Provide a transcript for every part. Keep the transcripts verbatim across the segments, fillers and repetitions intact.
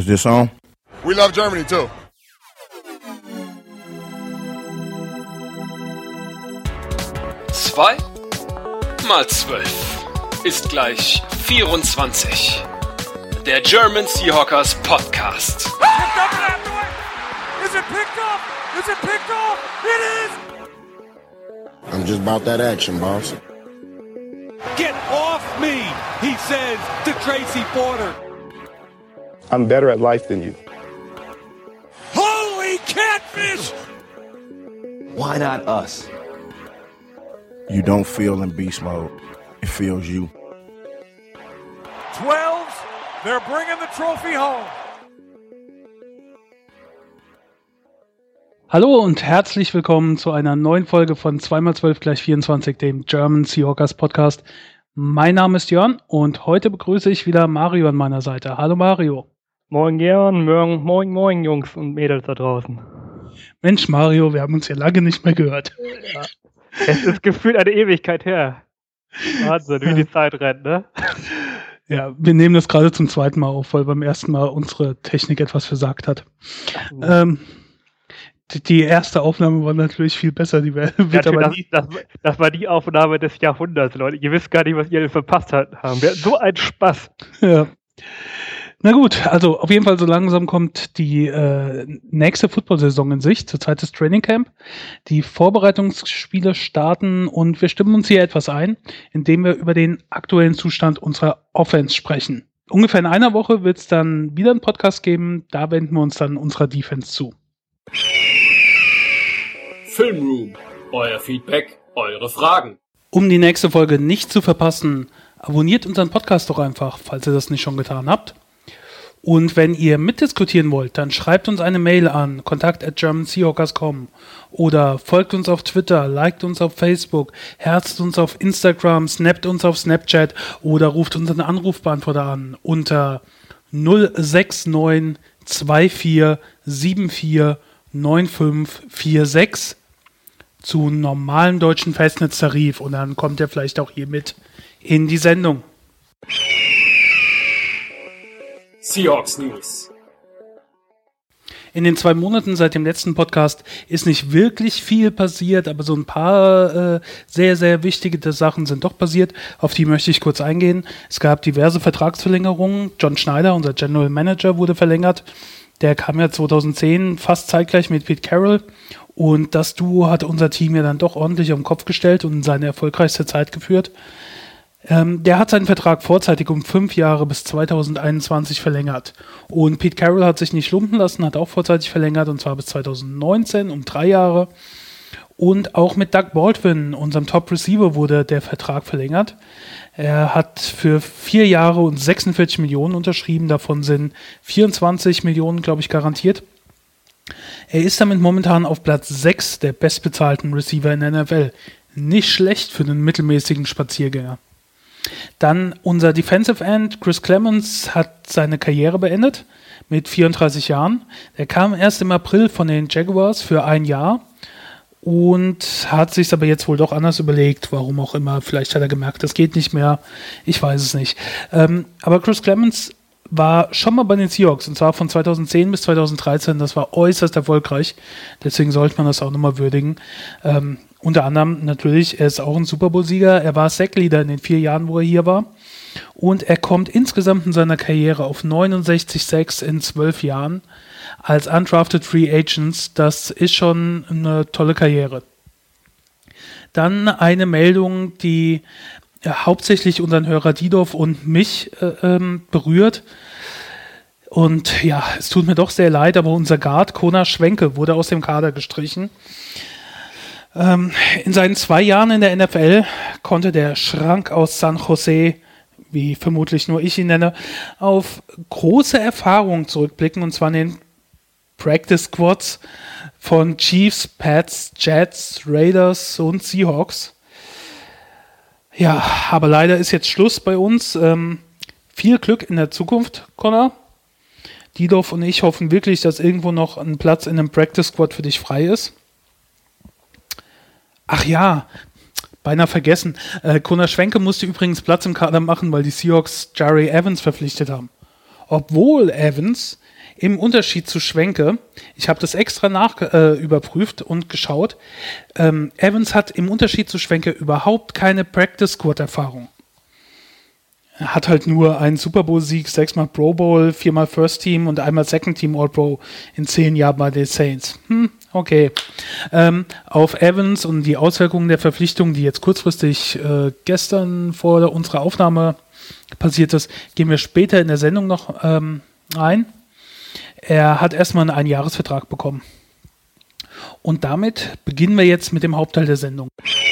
Is this on? We love Germany too. Zwei mal zwölf ist gleich vierundzwanzig. Der German Seahawkers Podcast. Is it picked up? Is it picked up? It is! I'm just about that action, boss. Get off me, he says to Tracy Porter. I'm better at life than you. Holy catfish! Why not us? You don't feel in beast mode. It feels you. Twelves, they're bringing the trophy home. Hallo und herzlich willkommen zu einer neuen Folge von zwei mal zwölf gleich vierundzwanzig, dem German Seahawkers Podcast. Mein Name ist Jörn und heute begrüße ich wieder Mario an meiner Seite. Hallo Mario. Moin Jörn, moin, moin, moin Jungs und Mädels da draußen. Mensch Mario, wir haben uns ja lange nicht mehr gehört. Ja. Es ist gefühlt eine Ewigkeit her. Wahnsinn, wie die Zeit rennt, ne? Ja, wir nehmen das gerade zum zweiten Mal auf, weil beim ersten Mal unsere Technik etwas versagt hat. Mhm. Ähm, die, die erste Aufnahme war natürlich viel besser. Die wird ja, aber das, nie das, das war die Aufnahme des Jahrhunderts, Leute. Ihr wisst gar nicht, was ihr denn verpasst haben. Wir hatten so einen Spaß. Ja. Na gut, also auf jeden Fall so langsam kommt die äh, nächste Football-Saison in Sicht, zur Zeit des Training Camp. Die Vorbereitungsspiele starten und wir stimmen uns hier etwas ein, indem wir über den aktuellen Zustand unserer Offense sprechen. Ungefähr in einer Woche wird es dann wieder einen Podcast geben, da wenden wir uns dann unserer Defense zu. Filmroom, euer Feedback, eure Fragen. Um die nächste Folge nicht zu verpassen, abonniert unseren Podcast doch einfach, falls ihr das nicht schon getan habt. Und wenn ihr mitdiskutieren wollt, dann schreibt uns eine Mail an kontakt at german seahawkers punkt com oder folgt uns auf Twitter, liked uns auf Facebook, herzt uns auf Instagram, snappt uns auf Snapchat oder ruft unseren Anrufbeantworter an unter null sechs neun zwei vier sieben vier neun fünf vier sechs zu normalem deutschen Festnetztarif und dann kommt ihr vielleicht auch hier mit in die Sendung. Seahawks News. In den zwei Monaten seit dem letzten Podcast ist nicht wirklich viel passiert, aber so ein paar äh, sehr, sehr wichtige Sachen sind doch passiert. Auf die möchte ich kurz eingehen. Es gab diverse Vertragsverlängerungen. John Schneider, unser General Manager, wurde verlängert. Der kam ja zweitausendzehn fast zeitgleich mit Pete Carroll. Und das Duo hat unser Team ja dann doch ordentlich auf den Kopf gestellt und in seine erfolgreichste Zeit geführt. Ähm, der hat seinen Vertrag vorzeitig um fünf Jahre bis zweitausendeinundzwanzig verlängert. Und Pete Carroll hat sich nicht lumpen lassen, hat auch vorzeitig verlängert, und zwar bis zweitausendneunzehn um drei Jahre. Und auch mit Doug Baldwin, unserem Top-Receiver, wurde der Vertrag verlängert. Er hat für vier Jahre und sechsundvierzig Millionen unterschrieben, davon sind vierundzwanzig Millionen, glaube ich, garantiert. Er ist damit momentan auf Platz sechs der bestbezahlten Receiver in der N F L. Nicht schlecht für einen mittelmäßigen Spaziergänger. Dann unser Defensive End Chris Clemons hat seine Karriere beendet mit vierunddreißig Jahren. Er kam erst im April von den Jaguars für ein Jahr und hat sich aber jetzt wohl doch anders überlegt, warum auch immer. Vielleicht hat er gemerkt, das geht nicht mehr. Ich weiß es nicht. Ähm, aber Chris Clemons war schon mal bei den Seahawks, und zwar von zweitausendzehn bis zweitausenddreizehn. Das war äußerst erfolgreich. Deswegen sollte man das auch nochmal würdigen. Ähm, Unter anderem natürlich, er ist auch ein Super Bowl-Sieger, er war Sackleader in den vier Jahren, wo er hier war. Und er kommt insgesamt in seiner Karriere auf neunundsechzig Sacks in zwölf Jahren als Undrafted Free Agents. Das ist schon eine tolle Karriere. Dann eine Meldung, die ja, hauptsächlich unseren Hörer Didorf und mich äh, ähm, berührt. Und ja, es tut mir doch sehr leid, aber unser Guard, Kona Schwenke, wurde aus dem Kader gestrichen. In seinen zwei Jahren in der N F L konnte der Schrank aus San Jose, wie vermutlich nur ich ihn nenne, auf große Erfahrungen zurückblicken, und zwar in den Practice Squads von Chiefs, Pats, Jets, Raiders und Seahawks. Ja, aber leider ist jetzt Schluss bei uns. Ähm, viel Glück in der Zukunft, Connor. Didorf und ich hoffen wirklich, dass irgendwo noch ein Platz in einem Practice Squad für dich frei ist. Ach ja, beinahe vergessen. Äh, Kona Schwenke musste übrigens Platz im Kader machen, weil die Seahawks Jahri Evans verpflichtet haben. Obwohl Evans Im Unterschied zu Schwenke, ich habe das extra nach äh, überprüft und geschaut, ähm, Evans hat im Unterschied zu Schwenke überhaupt keine Practice-Squad-Erfahrung. Er hat halt nur einen Super Bowl-Sieg, sechsmal Pro Bowl, viermal First Team und einmal Second Team All-Pro in zehn Jahren bei den Saints. Hm, okay. Ähm, auf Evans und die Auswirkungen der Verpflichtung, die jetzt kurzfristig äh, gestern vor unserer Aufnahme passiert ist, gehen wir später in der Sendung noch ähm, ein. Er hat erstmal einen Einjahresvertrag bekommen. Und damit beginnen wir jetzt mit dem Hauptteil der Sendung.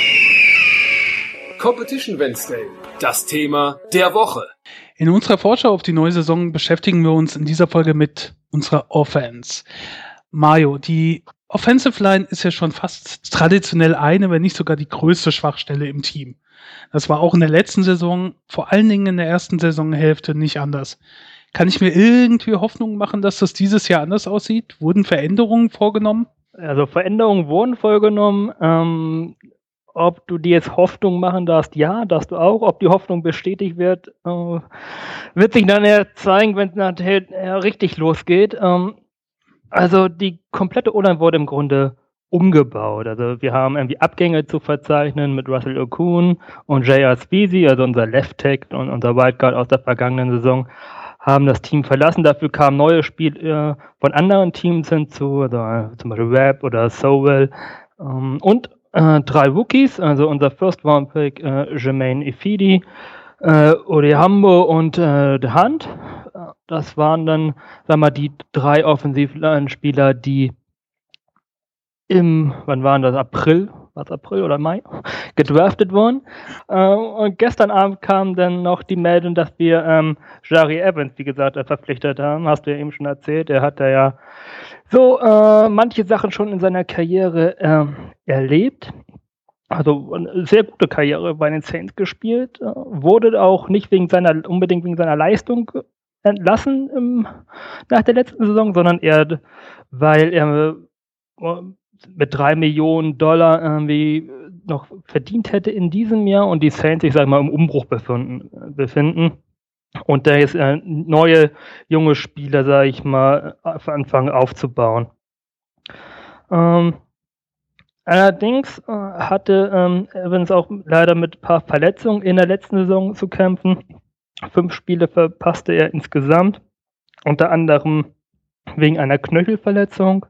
Competition Wednesday, das Thema der Woche. In unserer Vorschau auf die neue Saison beschäftigen wir uns in dieser Folge mit unserer Offense. Mario, die Offensive Line ist ja schon fast traditionell eine, wenn nicht sogar die größte Schwachstelle im Team. Das war auch in der letzten Saison, vor allen Dingen in der ersten Saisonhälfte, nicht anders. Kann ich mir irgendwie Hoffnung machen, dass das dieses Jahr anders aussieht? Wurden Veränderungen vorgenommen? Also Veränderungen wurden vorgenommen. Ähm, ob du dir jetzt Hoffnung machen darfst, ja, darfst du auch. Ob die Hoffnung bestätigt wird, äh, wird sich dann eher zeigen, wenn es nachher äh, richtig losgeht. Ähm, also die komplette O-Line wurde im Grunde umgebaut. Also wir haben irgendwie Abgänge zu verzeichnen mit Russell Okun und J R. Speezy, also unser Left Tackle und unser Wildcard aus der vergangenen Saison, haben das Team verlassen. Dafür kamen neue Spieler äh, von anderen Teams hinzu, also äh, zum Beispiel Webb oder Sowell. Ähm, und äh, drei Rookies, also unser First-Round-Pick äh, Jermaine Ifedi, äh, Odehambo und äh, The Hunt. Das waren dann, sagen wir mal, die drei Offensivspieler, die im, wann waren das, April, was April oder Mai, gedraftet wurden. Äh, und gestern Abend kam dann noch die Meldung, dass wir ähm, Jahri Evans, wie gesagt, äh, verpflichtet haben. Hast du ja eben schon erzählt. Er hat da ja so äh, manche Sachen schon in seiner Karriere äh, erlebt. Also eine sehr gute Karriere bei den Saints gespielt. Äh, wurde auch nicht wegen seiner, unbedingt wegen seiner Leistung entlassen im, nach der letzten Saison, sondern eher, weil er äh, mit drei Millionen Dollar irgendwie noch verdient hätte in diesem Jahr und die Saints sich, sag ich mal, im Umbruch befinden. befinden. Und da jetzt äh, neue junge Spieler, sag ich mal, anfangen aufzubauen. Ähm, allerdings äh, hatte ähm, Evans auch leider mit ein paar Verletzungen in der letzten Saison zu kämpfen. Fünf Spiele verpasste er insgesamt, unter anderem wegen einer Knöchelverletzung.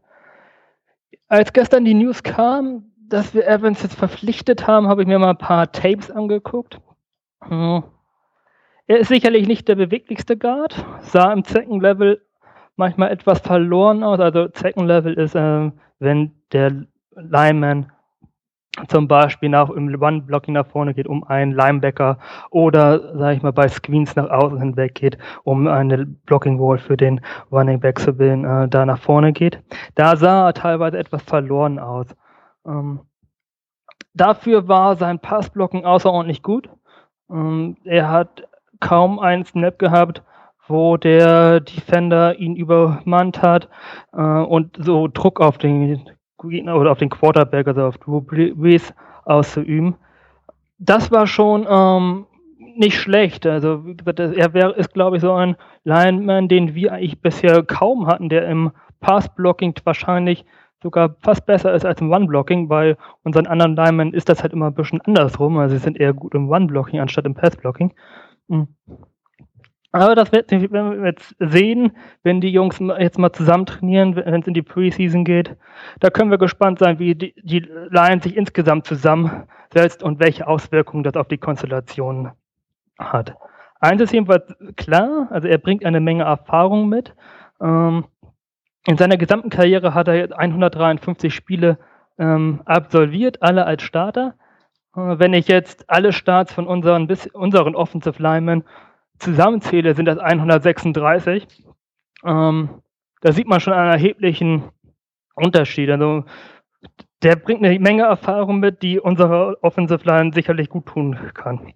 Als gestern die News kam, dass wir Evans jetzt verpflichtet haben, habe ich mir mal ein paar Tapes angeguckt. Er ist sicherlich nicht der beweglichste Guard, sah im Second Level manchmal etwas verloren aus. Also Second Level ist, äh, wenn der Lineman zum Beispiel nach, im One-Blocking nach vorne geht, um einen Linebacker oder, sage ich mal, bei Screens nach außen hinweg geht, um eine Blocking-Wall für den Running Back zu bilden, äh, da nach vorne geht. Da sah er teilweise etwas verloren aus. Ähm, dafür war sein Passblocking außerordentlich gut. Ähm, er hat kaum einen Snap gehabt, wo der Defender ihn übermannt hat äh, und so Druck auf den Gegner oder auf den Quarterback, also auf Drew Brees auszuüben. Das war schon ähm, nicht schlecht. Also wie gesagt, er wär, ist, glaube ich, so ein Lineman, den wir eigentlich bisher kaum hatten, der im Pass-Blocking wahrscheinlich sogar fast besser ist als im One-Blocking. Bei unseren anderen Linemen ist das halt immer ein bisschen andersrum. Also sie sind eher gut im One-Blocking anstatt im Pass-Blocking. Mhm. Aber das werden wir jetzt sehen, wenn die Jungs jetzt mal zusammen trainieren, wenn es in die Preseason geht. Da können wir gespannt sein, wie die, die Lions sich insgesamt zusammensetzt und welche Auswirkungen das auf die Konstellation hat. Eins ist jedenfalls klar, also er bringt eine Menge Erfahrung mit. Ähm, in seiner gesamten Karriere hat er hundertdreiundfünfzig Spiele ähm, absolviert, alle als Starter. Äh, wenn ich jetzt alle Starts von unseren, bis, unseren Offensive Linemen zusammenzähle, sind das hundertsechsunddreißig. Ähm, da sieht man schon einen erheblichen Unterschied. Also der bringt eine Menge Erfahrung mit, die unsere Offensive Line sicherlich gut tun kann.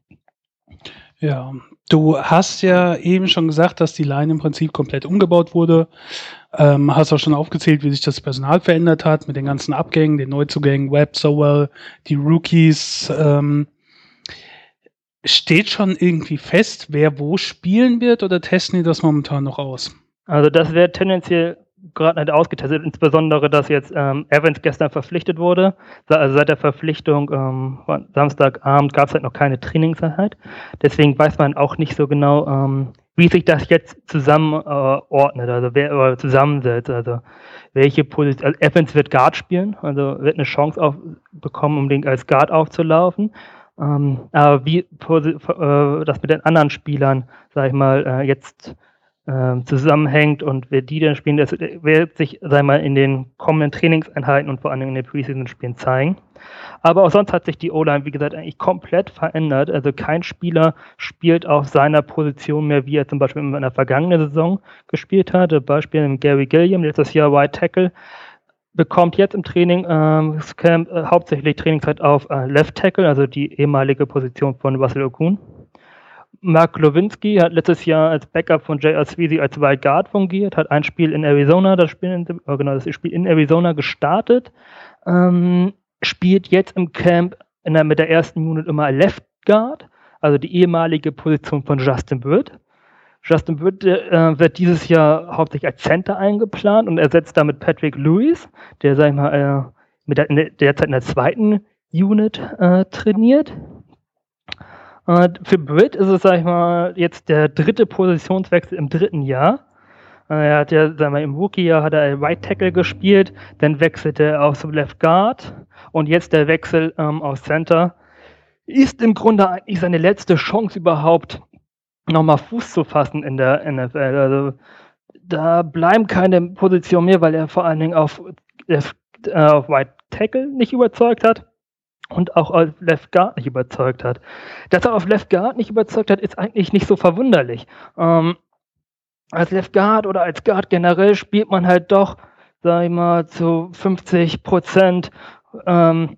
Ja, du hast ja eben schon gesagt, dass die Line im Prinzip komplett umgebaut wurde. Ähm, hast auch schon aufgezählt, wie sich das Personal verändert hat mit den ganzen Abgängen, den Neuzugängen, Webb, Sowell, die Rookies. Ähm, Steht schon irgendwie fest, wer wo spielen wird, oder testen die das momentan noch aus? Also das wäre tendenziell gerade nicht ausgetestet, insbesondere, dass jetzt ähm, Evans gestern verpflichtet wurde. Also seit der Verpflichtung ähm, Samstagabend gab es halt noch keine Trainingseinheit. Deswegen weiß man auch nicht so genau, ähm, wie sich das jetzt zusammenordnet, äh, also wer oder zusammensetzt. Also welche Position. Also Evans wird Guard spielen, also wird eine Chance auf, bekommen, um den als Guard aufzulaufen. Ähm, aber wie äh, das mit den anderen Spielern, sag ich mal, äh, jetzt zusammenhängt und wer die dann spielen, das wird sich, sag mal, in den kommenden Trainingseinheiten und vor allem in den Preseason-Spielen zeigen. Aber auch sonst hat sich die O-Line, wie gesagt, eigentlich komplett verändert. Also kein Spieler spielt auf seiner Position mehr, wie er zum Beispiel in einer vergangenen Saison gespielt hat. Zum Beispiel Gary Gilliam, letztes Jahr Right Tackle, bekommt jetzt im Training ähm, Camp äh, hauptsächlich Trainingszeit auf äh, Left Tackle, also die ehemalige Position von Russell Okun. Mark Glowinski hat letztes Jahr als Backup von J R. Sweezy als Wild Guard fungiert, hat ein Spiel in Arizona, das Spiel in, oh genau, das Spiel in Arizona gestartet, ähm, spielt jetzt im Camp in der, mit der ersten Unit immer Left Guard, also die ehemalige Position von Justin Bird. Justin Bird äh, wird dieses Jahr hauptsächlich als Center eingeplant und ersetzt damit Patrick Lewis, der, sag ich mal, äh, mit der, in der, derzeit in der zweiten Unit äh, trainiert. Für Britt ist es, sag ich mal, jetzt der dritte Positionswechsel im dritten Jahr. Er hat ja, sagen wir, im Rookie-Jahr hat er Right Tackle gespielt, dann wechselte er auf Left Guard und jetzt der Wechsel ähm, auf Center. Ist im Grunde eigentlich seine letzte Chance überhaupt, nochmal Fuß zu fassen in der N F L. Also da bleiben keine Positionen mehr, weil er vor allen Dingen auf, äh, auf Right Tackle nicht überzeugt hat. Und auch auf Left Guard nicht überzeugt hat. Dass er auf Left Guard nicht überzeugt hat, ist eigentlich nicht so verwunderlich. Ähm, als Left Guard oder als Guard generell spielt man halt doch, sag ich mal, zu fünfzig Prozent ähm,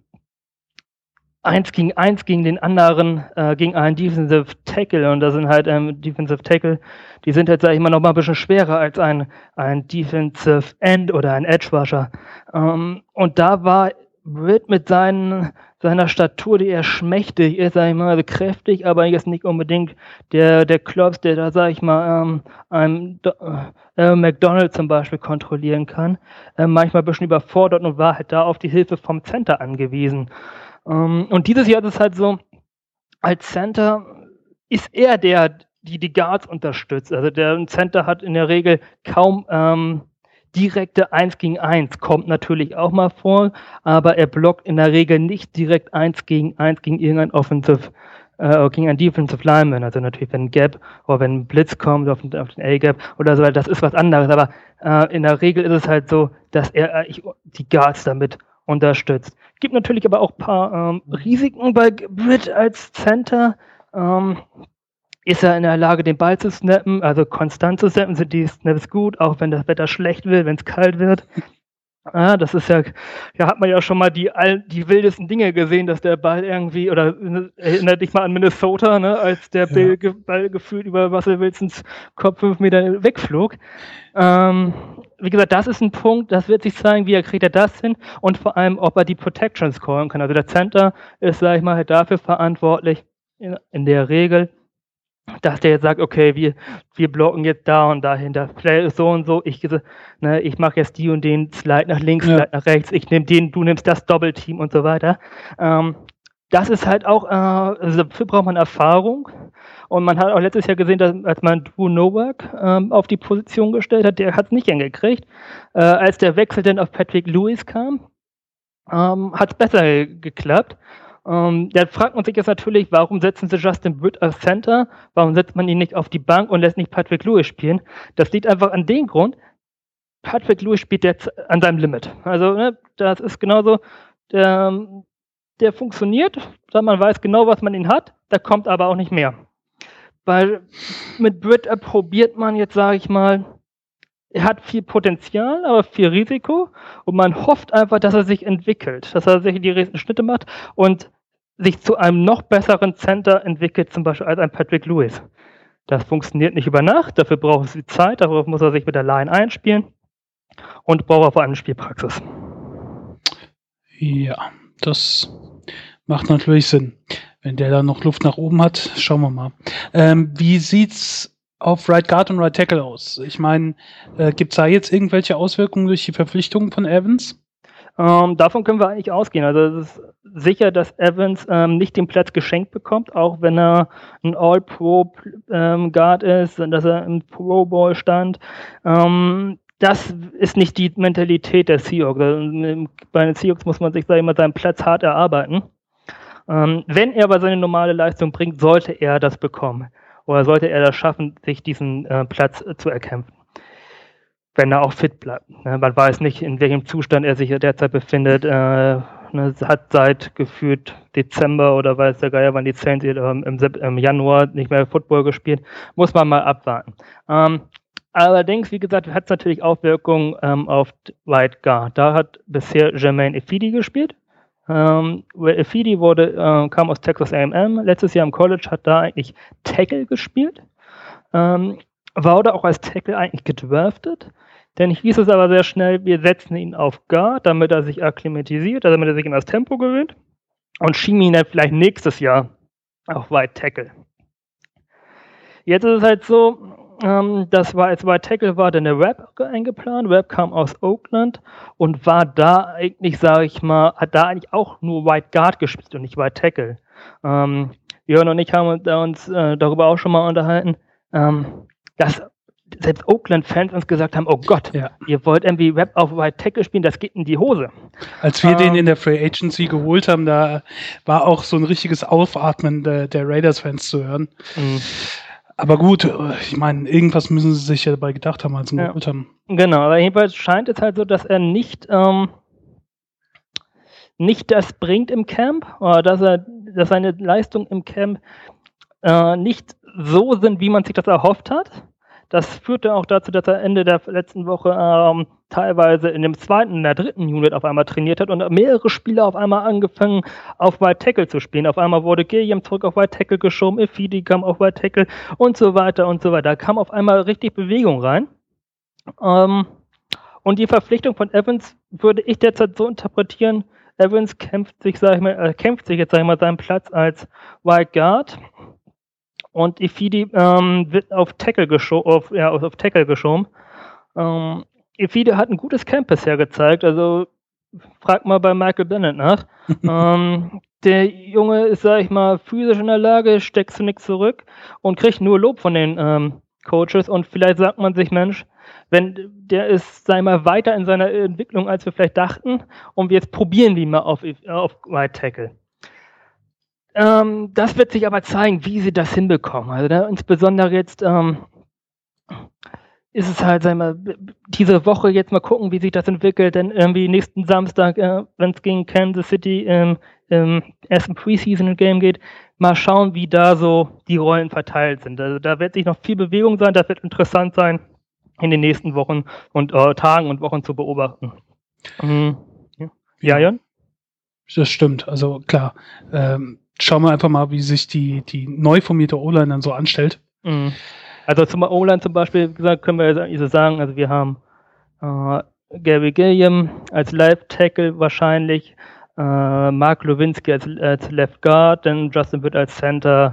eins gegen eins gegen den anderen, äh, gegen einen Defensive Tackle. Und da sind halt ähm, Defensive Tackle, die sind halt, sag ich mal, noch mal ein bisschen schwerer als ein, ein Defensive End oder ein Edge Rusher. Ähm, und da war Britt mit seinen, seiner Statur, die eher schmächtig ist, sag ich mal, also kräftig, aber jetzt nicht unbedingt der, der Klops, der da, sag ich mal, ähm, einem äh, McDonald zum Beispiel kontrollieren kann, äh, manchmal ein bisschen überfordert und war halt da auf die Hilfe vom Center angewiesen. Ähm, und dieses Jahr ist es halt so, als Center ist er der, die die Guards unterstützt. Also der Center hat in der Regel kaum ähm, direkte eins gegen eins, kommt natürlich auch mal vor, aber er blockt in der Regel nicht direkt eins gegen eins gegen irgendein Offensive, äh, gegen ein Defensive Lineman, also natürlich wenn ein Gap oder wenn ein Blitz kommt auf den, auf den A-Gap oder so, das ist was anderes, aber äh, in der Regel ist es halt so, dass er eigentlich die Guards damit unterstützt. Gibt natürlich aber auch ein paar ähm, Risiken bei Britt als Center. Ähm, Ist er in der Lage, den Ball zu snappen, also konstant zu snappen, sind die Snaps gut, auch wenn das Wetter schlecht wird, wenn es kalt wird. Ah, das ist ja, ja, hat man ja schon mal die, all, die wildesten Dinge gesehen, dass der Ball irgendwie, oder erinnert dich mal an Minnesota, ne, als der ja. Ball, Ball gefühlt über Russell Wilsons Kopf fünf Meter wegflog. Ähm, wie gesagt, das ist ein Punkt, das wird sich zeigen, wie er kriegt er das hin und vor allem, ob er die Protection scoren kann. Also der Center ist, sag ich mal, halt dafür verantwortlich, in, in der Regel, dass der jetzt sagt, okay, wir, wir blocken jetzt da und dahinter, Play ist so und so, ich, ne, ich mache jetzt die und den Slide nach links, ja. Slide nach rechts, ich nehme den, du nimmst das Doppelteam und so weiter. Ähm, das ist halt auch, äh, also dafür braucht man Erfahrung und man hat auch letztes Jahr gesehen, dass, als man Drew Nowak ähm, auf die Position gestellt hat, der hat es nicht hingekriegt. Äh, als der Wechsel dann auf Patrick Lewis kam, ähm, hat es besser geklappt. Um, da fragt man sich jetzt natürlich, warum setzen sie Justin Britt als Center? Warum setzt man ihn nicht auf die Bank und lässt nicht Patrick Lewis spielen? Das liegt einfach an dem Grund, Patrick Lewis spielt jetzt an seinem Limit. Also, ne, das ist genauso, der, der funktioniert, man weiß genau, was man ihn hat, da kommt aber auch nicht mehr. Weil mit Britt probiert man jetzt, sage ich mal, er hat viel Potenzial, aber viel Risiko und man hofft einfach, dass er sich entwickelt, dass er sich die nächsten Schritte macht und sich zu einem noch besseren Center entwickelt, zum Beispiel als ein Patrick Lewis. Das funktioniert nicht über Nacht, dafür braucht es Zeit, darauf muss er sich mit der Line einspielen und braucht er vor allem Spielpraxis. Ja, das macht natürlich Sinn. Wenn der da noch Luft nach oben hat, schauen wir mal. Ähm, wie sieht's auf Right Guard und Right Tackle aus? Ich meine, äh, gibt es da jetzt irgendwelche Auswirkungen durch die Verpflichtungen von Evans? Ähm, davon können wir eigentlich ausgehen. Also es ist sicher, dass Evans ähm, nicht den Platz geschenkt bekommt, auch wenn er ein All-Pro-Guard ähm, ist, dass er im Pro Bowl stand. Ähm, das ist nicht die Mentalität der Seahawks. Bei den Seahawks muss man sich, sag ich mal, seinen Platz hart erarbeiten. Ähm, wenn er aber seine normale Leistung bringt, sollte er das bekommen. Oder sollte er das schaffen, sich diesen äh, Platz äh, zu erkämpfen. Wenn er auch fit bleibt. Ne? Man weiß nicht, in welchem Zustand er sich derzeit befindet. Äh, ne, hat seit gefühlt Dezember oder weiß der Geier, wann die Saints ähm, im, im Januar nicht mehr Football gespielt. Muss man mal abwarten. Ähm, allerdings, wie gesagt, hat es natürlich Auswirkungen ähm, auf Right Guard. Da hat bisher Jermaine Ifedi gespielt. Ähm, Ifedi wurde, äh, kam aus Texas A and M. Letztes Jahr im College hat da eigentlich Tackle gespielt. Ähm, wurde auch als Tackle eigentlich gedraftet, denn hieß es aber sehr schnell, wir setzen ihn auf Guard, damit er sich akklimatisiert, damit er sich in das Tempo gewöhnt und schieben ihn dann vielleicht nächstes Jahr auf Right Tackle. Jetzt ist es halt so, ähm, das war als Right Tackle war dann der Webb eingeplant. Webb kam aus Oakland und war da eigentlich, sage ich mal, hat da eigentlich auch nur Right Guard gespielt und nicht Right Tackle. Ähm, Jörn und ich haben uns äh, darüber auch schon mal unterhalten, ähm, dass selbst Oakland-Fans uns gesagt haben, oh Gott, ja. Ihr wollt irgendwie Webb auf Right Tackle spielen, das geht in die Hose. Als wir ähm, den in der Free Agency geholt haben, da war auch so ein richtiges Aufatmen der, der Raiders-Fans zu hören. Mhm. Aber gut, ich meine, irgendwas müssen sie sich ja dabei gedacht haben, als sie ihn ja. geholt haben. Genau, aber jedenfalls scheint es halt so, dass er nicht, ähm, nicht das bringt im Camp, oder dass er, dass seine Leistungen im Camp äh, nicht so sind, wie man sich das erhofft hat. Das führte auch dazu, dass er Ende der letzten Woche ähm, teilweise in dem zweiten, in der dritten Unit auf einmal trainiert hat und mehrere Spieler auf einmal angefangen, auf Right Tackle zu spielen. Auf einmal wurde Gilliam zurück auf Right Tackle geschoben, Ifedi kam auf Right Tackle und so weiter und so weiter. Da kam auf einmal richtig Bewegung rein. Ähm, und die Verpflichtung von Evans würde ich derzeit so interpretieren, Evans kämpft sich, sag ich mal, äh, kämpft sich jetzt, sag ich mal, seinen Platz als Right Guard. Und Ifedi ähm, wird auf Tackle, gescho- auf, ja, auf Tackle geschoben. Ähm, Ifedi hat ein gutes Camp bisher gezeigt, also frag mal bei Michael Bennett nach. ähm, der Junge ist, sag ich mal, physisch in der Lage, steckt zu nichts zurück und kriegt nur Lob von den ähm, Coaches und vielleicht sagt man sich, Mensch, wenn der ist, sag ich mal, weiter in seiner Entwicklung, als wir vielleicht dachten und jetzt probieren wir mal auf, auf Right Tackle. Ähm, das wird sich aber zeigen, wie sie das hinbekommen. Also da, insbesondere jetzt ähm, ist es halt, sagen wir, diese Woche jetzt mal gucken, wie sich das entwickelt, denn irgendwie nächsten Samstag, äh, wenn es gegen Kansas City ähm, im ersten Preseason-Game geht, mal schauen, wie da so die Rollen verteilt sind. Also da wird sich noch viel Bewegung sein, das wird interessant sein, in den nächsten Wochen und äh, Tagen und Wochen zu beobachten. Mhm. Ja, Jan? Das stimmt, also klar. Ähm, schauen wir einfach mal, wie sich die, die neu formierte O-Line dann so anstellt. Mhm. Also zum O-Line zum Beispiel, wie gesagt, können wir jetzt so sagen, also wir haben äh, Gary Gilliam als Left Tackle wahrscheinlich, äh, Mark Lewinsky als, als Left Guard, dann Justin Witt als Center,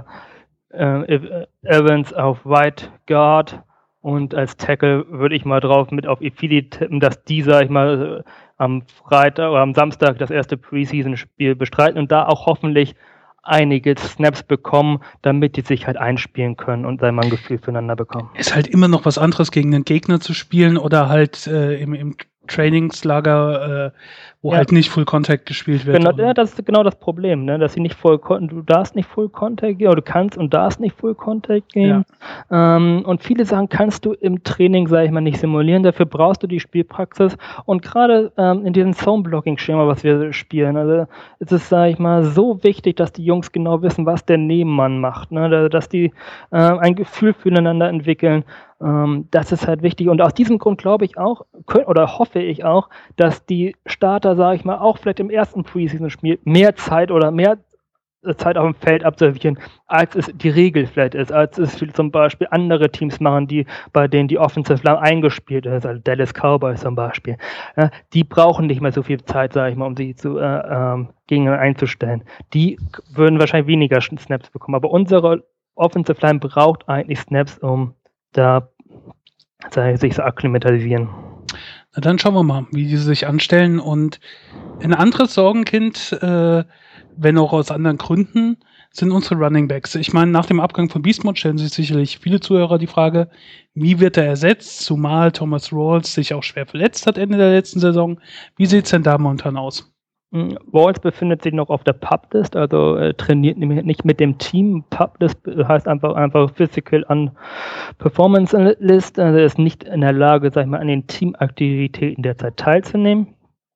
äh, Evans auf Right Guard und als Tackle würde ich mal drauf mit auf Ifedi tippen, dass die, sag ich mal, am Freitag oder am Samstag das erste Preseason-Spiel bestreiten und da auch hoffentlich einige Snaps bekommen, damit die sich halt einspielen können und dann mal ein Gefühl füreinander bekommen. Ist halt immer noch was anderes, gegen einen Gegner zu spielen oder halt äh, im, im Trainingslager, äh, wo ja. halt nicht Full Contact gespielt wird. Genau, ja, das ist genau das Problem, ne? Dass sie nicht Full Contact, du darfst nicht Full Contact gehen, oder du kannst und darfst nicht Full Contact gehen. Ja. Ähm, und viele Sachen kannst du im Training, sage ich mal, nicht simulieren. Dafür brauchst du die Spielpraxis. Und gerade ähm, in diesem Zone-Blocking-Schema, was wir spielen, also es ist, sage ich mal, so wichtig, dass die Jungs genau wissen, was der Nebenmann macht, ne? Dass die äh, ein Gefühl füreinander entwickeln. Ähm, das ist halt wichtig und aus diesem Grund glaube ich auch, können, oder hoffe ich auch, dass die Starter, sage ich mal, auch vielleicht im ersten Preseason-Spiel mehr Zeit oder mehr Zeit auf dem Feld absolvieren, als es die Regel vielleicht ist, als es zum Beispiel andere Teams machen, die bei denen die Offensive Line eingespielt ist, also Dallas Cowboys zum Beispiel. Ja, die brauchen nicht mehr so viel Zeit, sage ich mal, um sich zu, äh, ähm, gegen einzustellen. Die würden wahrscheinlich weniger Snaps bekommen, aber unsere Offensive Line braucht eigentlich Snaps, um da sich so akklimatisieren. Na dann schauen wir mal, wie die sich anstellen. Und ein anderes Sorgenkind, äh, wenn auch aus anderen Gründen, sind unsere Running Backs. Ich meine, nach dem Abgang von Beast Mode stellen sich sicherlich viele Zuhörer die Frage, wie wird er ersetzt, zumal Thomas Rawls sich auch schwer verletzt hat Ende der letzten Saison. Wie sieht es denn da momentan aus? Rawls befindet sich noch auf der Pup-List, also äh, trainiert nicht mit dem Team. Pup-List heißt einfach, einfach Physical on Performance List, also er ist nicht in der Lage, sag ich mal, an den Teamaktivitäten derzeit teilzunehmen.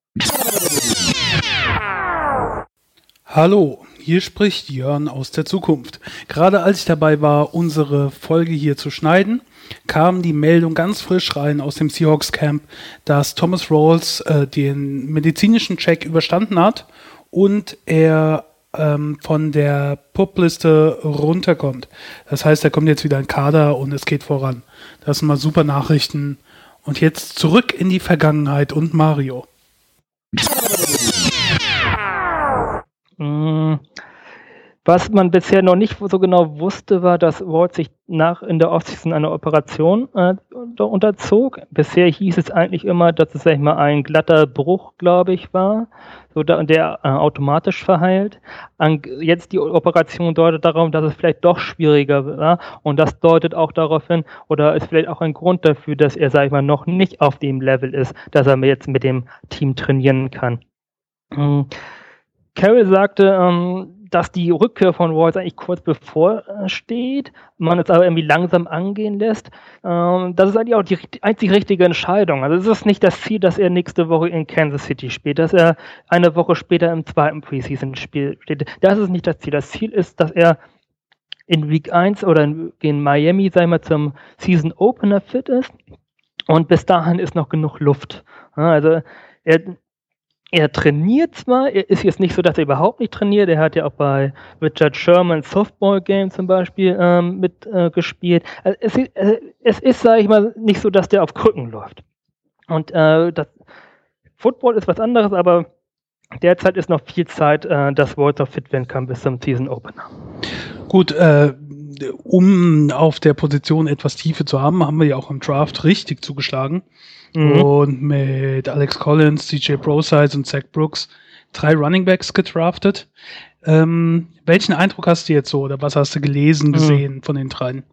Hallo, hier spricht Jörn aus der Zukunft. Gerade als ich dabei war, unsere Folge hier zu schneiden, kam die Meldung ganz frisch rein aus dem Seahawks Camp, dass Thomas Rawls äh, den medizinischen Check überstanden hat und er ähm, von der Pup-Liste runterkommt. Das heißt, er kommt jetzt wieder in den Kader und es geht voran. Das sind mal super Nachrichten. Und jetzt zurück in die Vergangenheit und Mario. Was man bisher noch nicht so genau wusste, war, dass Ward sich nach in der Offseason einer Operation äh, unterzog. Bisher hieß es eigentlich immer, dass es, sag ich mal, ein glatter Bruch, glaube ich, war, so da, der äh, automatisch verheilt. An, jetzt die Operation deutet darauf, dass es vielleicht doch schwieriger war, und das deutet auch darauf hin, oder ist vielleicht auch ein Grund dafür, dass er, sag ich mal, noch nicht auf dem Level ist, dass er jetzt mit dem Team trainieren kann. Mhm. Carroll sagte, ähm, dass die Rückkehr von Rawls eigentlich kurz bevorsteht, man es aber irgendwie langsam angehen lässt. Ähm, das ist eigentlich auch die einzig richtige Entscheidung. Also es ist nicht das Ziel, dass er nächste Woche in Kansas City spielt, dass er eine Woche später im zweiten Preseason-Spiel steht. Das ist nicht das Ziel. Das Ziel ist, dass er in Week eins oder in Miami, sagen wir, zum Season Opener fit ist, und bis dahin ist noch genug Luft. Also er Er trainiert zwar, er ist jetzt nicht so, dass er überhaupt nicht trainiert, er hat ja auch bei Richard Sherman Softball Game zum Beispiel ähm, mit äh, gespielt. Also es, äh, es ist, sage ich mal, nicht so, dass der auf Krücken läuft. Und äh, das Football ist was anderes, aber derzeit ist noch viel Zeit, äh, dass Walter fit werden kann bis zum Season Opener. Gut, äh, um auf der Position etwas Tiefe zu haben, haben wir ja auch im Draft richtig zugeschlagen. Mhm. Und mit Alex Collins, C J Prosise und Zach Brooks drei Runningbacks gedraftet. Ähm, welchen Eindruck hast du jetzt so, oder was hast du gelesen, gesehen mhm. von den dreien?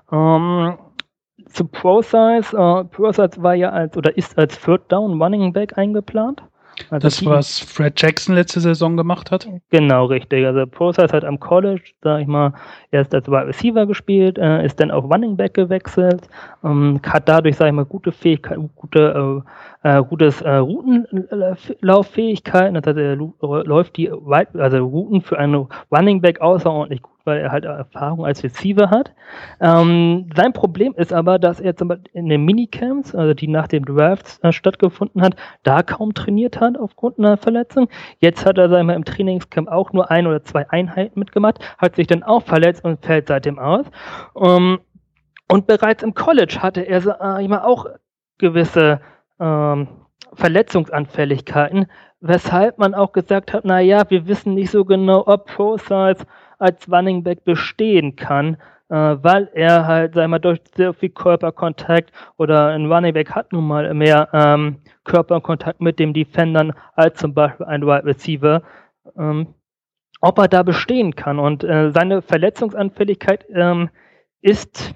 Um, zu Prosise, uh, Prosise war ja als, oder ist als Third Down Running Back eingeplant. Also das, was Fred Jackson letzte Saison gemacht hat? Genau, richtig. Also Prosise hat am College, sag ich mal, erst als Wide Receiver gespielt, äh, ist dann auf Running Back gewechselt, ähm, hat dadurch, sag ich mal, gute Fähigkeiten, gute, äh, gutes äh, Routenlauffähigkeiten. Das heißt, er läuft die Wide, also Routen für einen Running Back außerordentlich gut, weil er halt Erfahrung als Receiver hat. Ähm, sein Problem ist aber, dass er zum Beispiel in den Minicamps, also die nach dem Draft äh, stattgefunden hat, da kaum trainiert hat aufgrund einer Verletzung. Jetzt hat er, sag ich mal, im Trainingscamp auch nur ein oder zwei Einheiten mitgemacht, hat sich dann auch verletzt und fällt seitdem aus. Um, und bereits im College hatte er, sag ich mal, auch gewisse ähm, Verletzungsanfälligkeiten, weshalb man auch gesagt hat, naja, wir wissen nicht so genau, ob Prosise als Running Back bestehen kann, äh, weil er halt, sag ich mal, durch sehr viel Körperkontakt, oder ein Running Back hat nun mal mehr ähm, Körperkontakt mit den Defendern als zum Beispiel ein Wide Receiver, ähm, ob er da bestehen kann. Und äh, seine Verletzungsanfälligkeit ähm, ist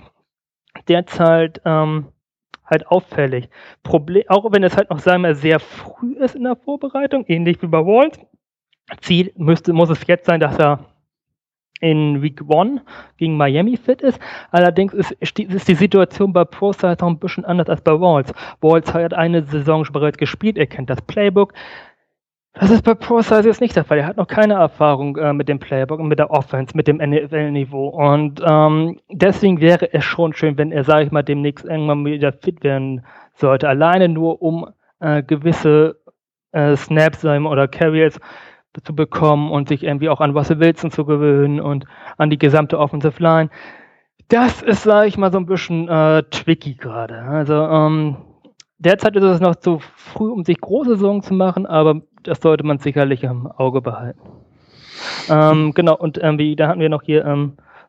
derzeit ähm, halt auffällig. Problem, auch wenn es halt noch, sagen wir, sehr früh ist in der Vorbereitung, ähnlich wie bei Walt. Ziel müsste, muss es jetzt sein, dass er in Week eins gegen Miami fit ist. Allerdings ist, ist die Situation bei Prosise noch ein bisschen anders als bei Walls. Walls hat eine Saison bereits gespielt, er kennt das Playbook. Das ist bei Prosise jetzt nicht der Fall. Er hat noch keine Erfahrung äh, mit dem Playbook und mit der Offense, mit dem N F L-Niveau. Und ähm, deswegen wäre es schon schön, wenn er, sage ich mal, demnächst irgendwann wieder fit werden sollte. Alleine nur, um äh, gewisse äh, Snaps oder Carries zu bekommen und sich irgendwie auch an Russell Wilson zu gewöhnen und an die gesamte Offensive Line. Das ist, sage ich mal, so ein bisschen äh, tricky gerade. Also ähm, derzeit ist es noch zu früh, um sich große Sorgen zu machen, aber das sollte man sicherlich im Auge behalten. Ähm, genau, und irgendwie, da hatten wir noch hier ähm,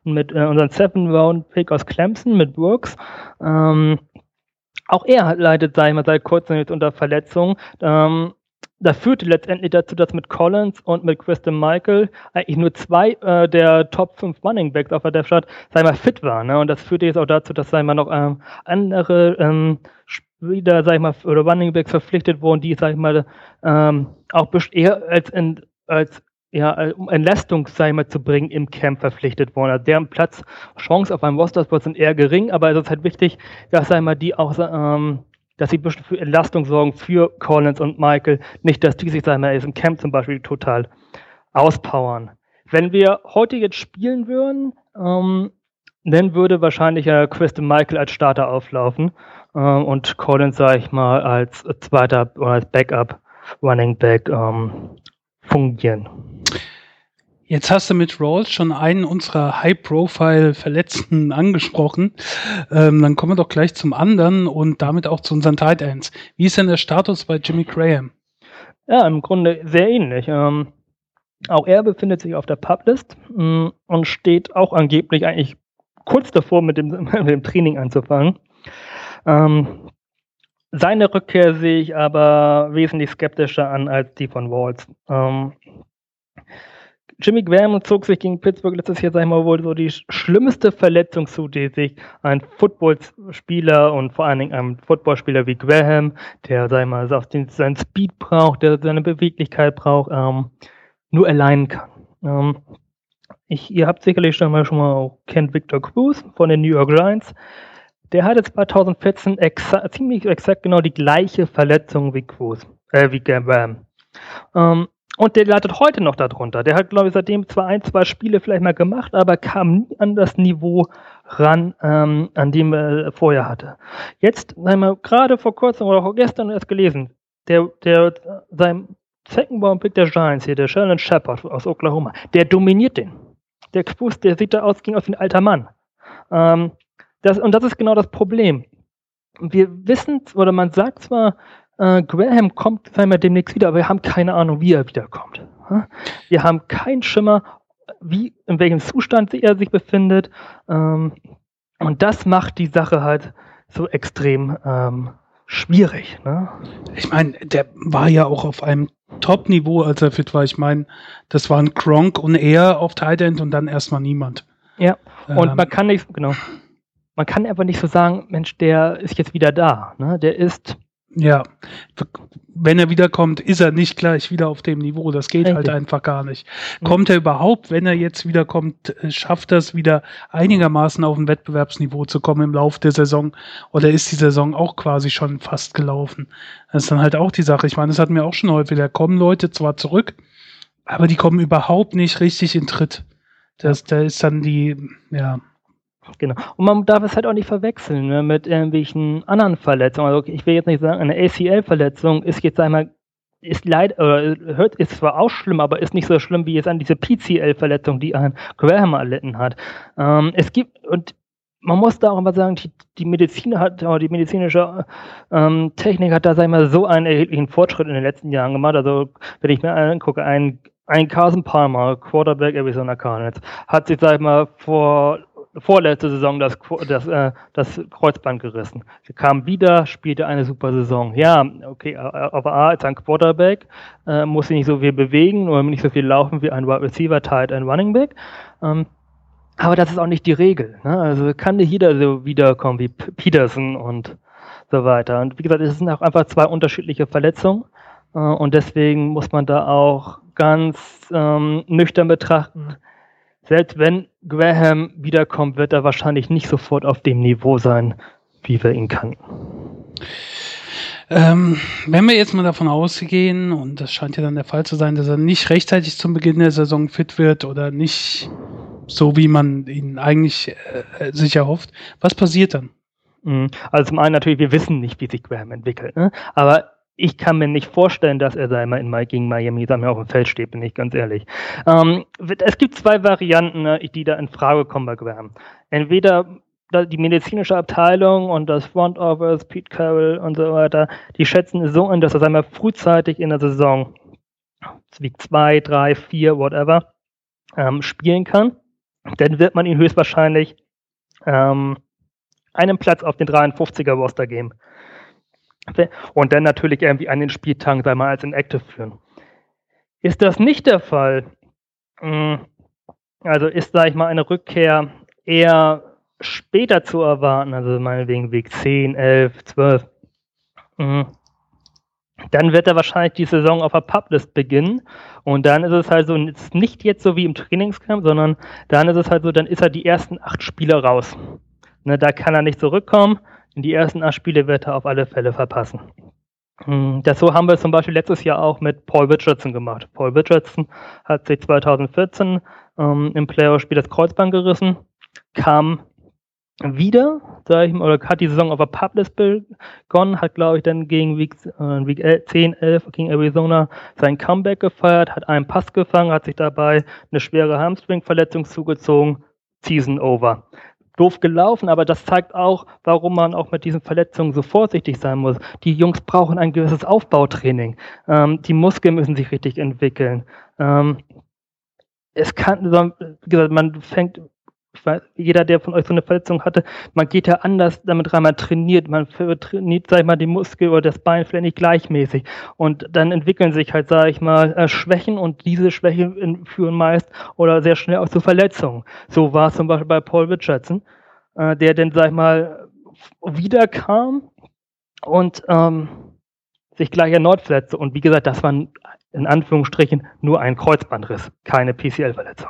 mit äh, unserem Seven-Round-Pick aus Clemson, mit Brooks. Ähm, auch er leidet, sag ich mal, seit kurzem jetzt unter Verletzungen. Ähm, Das führte letztendlich dazu, dass mit Collins und mit Christian Michael eigentlich nur zwei äh, der Top fünf Running Backs auf der Depth Chart, sag ich mal, fit waren. Ne? Und das führte jetzt auch dazu, dass, sag ich mal, noch ähm, andere ähm, Spieler, sag ich mal, oder Running Backs verpflichtet wurden, die, sag ich mal, ähm, auch eher als, in, als ja, um Entlastung, sag ich mal, zu bringen, im Camp verpflichtet wurden. Also deren Platz, Chance auf einem Roster-Spot sind eher gering, aber es ist halt wichtig, dass, sag ich mal, die auch ähm, dass sie für Entlastung sorgen für Collins und Michael, nicht, dass die sich, sagen wir, im Camp zum Beispiel total auspowern. Wenn wir heute jetzt spielen würden, ähm, dann würde wahrscheinlich äh, Christian Michael als Starter auflaufen ähm, und Collins, sage ich mal, als zweiter oder als Backup Running Back ähm, fungieren. Jetzt hast du mit Rawls schon einen unserer High-Profile-Verletzten angesprochen. Ähm, dann kommen wir doch gleich zum anderen und damit auch zu unseren Tight Ends. Wie ist denn der Status bei Jimmy Graham? Ja, im Grunde sehr ähnlich. Ähm, auch er befindet sich auf der Pup-List mh, und steht auch angeblich eigentlich kurz davor, mit dem, mit dem Training anzufangen. Ähm, seine Rückkehr sehe ich aber wesentlich skeptischer an als die von Rawls. Ähm, Jimmy Graham zog sich gegen Pittsburgh letztes Jahr, sag ich mal, wohl so die schlimmste Verletzung zu, die sich ein Footballspieler und vor allen Dingen ein Footballspieler wie Graham, der, sag ich mal, seinen Speed braucht, der seine Beweglichkeit braucht, ähm, nur erleiden kann. Ähm, ich, ihr habt sicherlich schon mal, schon mal auch kennt Victor Cruz von den New York Giants. Der hatte zwanzig vierzehn exa- ziemlich exakt genau die gleiche Verletzung wie Cruz, äh, wie Graham. Ähm, Und der leidet heute noch darunter. Der hat, glaube ich, seitdem zwar ein, zwei Spiele vielleicht mal gemacht, aber kam nie an das Niveau ran, ähm, an dem er vorher hatte. Jetzt, sagen wir, gerade vor kurzem oder auch gestern erst gelesen, der, der, sein Second-Round-Pick der Giants hier, der Sheldon Shepard aus Oklahoma, der dominiert den. Der Fuß, der sieht da aus, ging aus wie ein alter Mann. Ähm, das, und das ist genau das Problem. Wir wissen, oder man sagt zwar, Uh, Graham kommt zweimal demnächst wieder, aber wir haben keine Ahnung, wie er wiederkommt. Wir haben keinen Schimmer, wie, in welchem Zustand er sich befindet. Um, und das macht die Sache halt so extrem um, schwierig. Ne? Ich meine, der war ja auch auf einem Top-Niveau, als er fit war. Ich meine, das waren Gronk und er auf Tight End und dann erstmal niemand. Ja, und ähm, man kann nicht, genau, man kann einfach nicht so sagen, Mensch, der ist jetzt wieder da. Ne? Der ist Ja, wenn er wiederkommt, ist er nicht gleich wieder auf dem Niveau. Das geht Richtig. halt einfach gar nicht. Kommt er überhaupt, wenn er jetzt wiederkommt, schafft er es wieder einigermaßen auf ein Wettbewerbsniveau zu kommen im Laufe der Saison? Oder ist die Saison auch quasi schon fast gelaufen? Das ist dann halt auch die Sache. Ich meine, das hatten wir auch schon häufig. Da kommen Leute zwar zurück, aber die kommen überhaupt nicht richtig in Tritt. Das, da ist dann die, ja... Genau. Und man darf es halt auch nicht verwechseln, ne, mit irgendwelchen anderen Verletzungen. Also ich will jetzt nicht sagen, eine A C L-Verletzung ist jetzt einmal, ist leid, oder hört, ist zwar auch schlimm, aber ist nicht so schlimm wie jetzt an diese P C L-Verletzung, die ein Graham erlitten hat. Ähm, es gibt, und man muss da auch immer sagen, die, die Medizin hat, oder die medizinische ähm, Technik hat da, sag ich mal, so einen erheblichen Fortschritt in den letzten Jahren gemacht. Also, wenn ich mir angucke, ein, ein Carson Palmer, Quarterback Arizona Cardinals, hat sich, sag ich mal, vor vorletzte Saison das, das, äh, das Kreuzband gerissen. Er kam wieder, spielte eine super Saison. Ja, okay, aber A ist ein Quarterback, äh, muss sich nicht so viel bewegen oder nicht so viel laufen wie ein Wide Receiver, Tight End, Running Back. Ähm, aber das ist auch nicht die Regel. Ne? Also kann nicht jeder so wiederkommen wie P- Peterson und so weiter. Und wie gesagt, es sind auch einfach zwei unterschiedliche Verletzungen äh, und deswegen muss man da auch ganz ähm, nüchtern betrachten. Selbst wenn Graham wiederkommt, wird er wahrscheinlich nicht sofort auf dem Niveau sein, wie wir ihn kannten. Ähm, wenn wir jetzt mal davon ausgehen, und das scheint ja dann der Fall zu sein, dass er nicht rechtzeitig zum Beginn der Saison fit wird oder nicht so, wie man ihn eigentlich äh, sich erhofft, was passiert dann? Also zum einen natürlich, wir wissen nicht, wie sich Graham entwickelt, ne? Aber ich kann mir nicht vorstellen, dass er da immer in, gegen Miami da auf dem Feld steht, bin ich ganz ehrlich. Ähm, es gibt zwei Varianten, die da in Frage kommen bei Graham. Entweder die medizinische Abteilung und das Front Office, Pete Carroll und so weiter, die schätzen es so ein, dass er einmal frühzeitig in der Saison, wie zwei, drei, vier, whatever, ähm, spielen kann. dann wird man ihn höchstwahrscheinlich ähm, einen Platz auf den dreiundfünfziger Roster geben. Und dann natürlich irgendwie an den Spieltagen, sei mal, als Inactive führen. Ist das nicht der Fall, also ist, sag ich mal, eine Rückkehr eher später zu erwarten, also meinetwegen Weg zehn, elf, zwölf, dann wird er wahrscheinlich die Saison auf der Publist beginnen und dann ist es halt so, ist nicht jetzt so wie im Trainingscamp, sondern dann ist es halt so, dann ist er die ersten acht Spiele raus. Ne, da kann er nicht zurückkommen, in die ersten acht Spiele wird er auf alle Fälle verpassen. Das so haben wir zum Beispiel letztes Jahr auch mit Paul Richardson gemacht. Paul Richardson hat sich zweitausendvierzehn ähm, im Playoff-Spiel das Kreuzband gerissen, kam wieder, sag ich mal, oder hat die Saison auf der Publist begonnen, hat, glaube ich, dann gegen Week, äh, Week zehn, elf gegen Arizona sein Comeback gefeiert, hat einen Pass gefangen, hat sich dabei eine schwere Hamstring-Verletzung zugezogen, Season over. Doof gelaufen, aber das zeigt auch, warum man auch mit diesen Verletzungen so vorsichtig sein muss. Die Jungs brauchen ein gewisses Aufbautraining. Ähm, die Muskeln müssen sich richtig entwickeln. Ähm, es kann, wie gesagt, man fängt, ich weiß, jeder, der von euch so eine Verletzung hatte, man geht ja anders damit rein, man trainiert, man trainiert, sag ich mal, die Muskel oder das Bein vielleicht nicht gleichmäßig. Und dann entwickeln sich halt, sag ich mal, äh, Schwächen und diese Schwächen in, führen meist oder sehr schnell auch zu Verletzungen. So war es zum Beispiel bei Paul Richardson, äh, der dann, sag ich mal, wiederkam und ähm, sich gleich erneut verletzte. Und wie gesagt, das war in Anführungsstrichen nur ein Kreuzbandriss, keine P C L-Verletzung.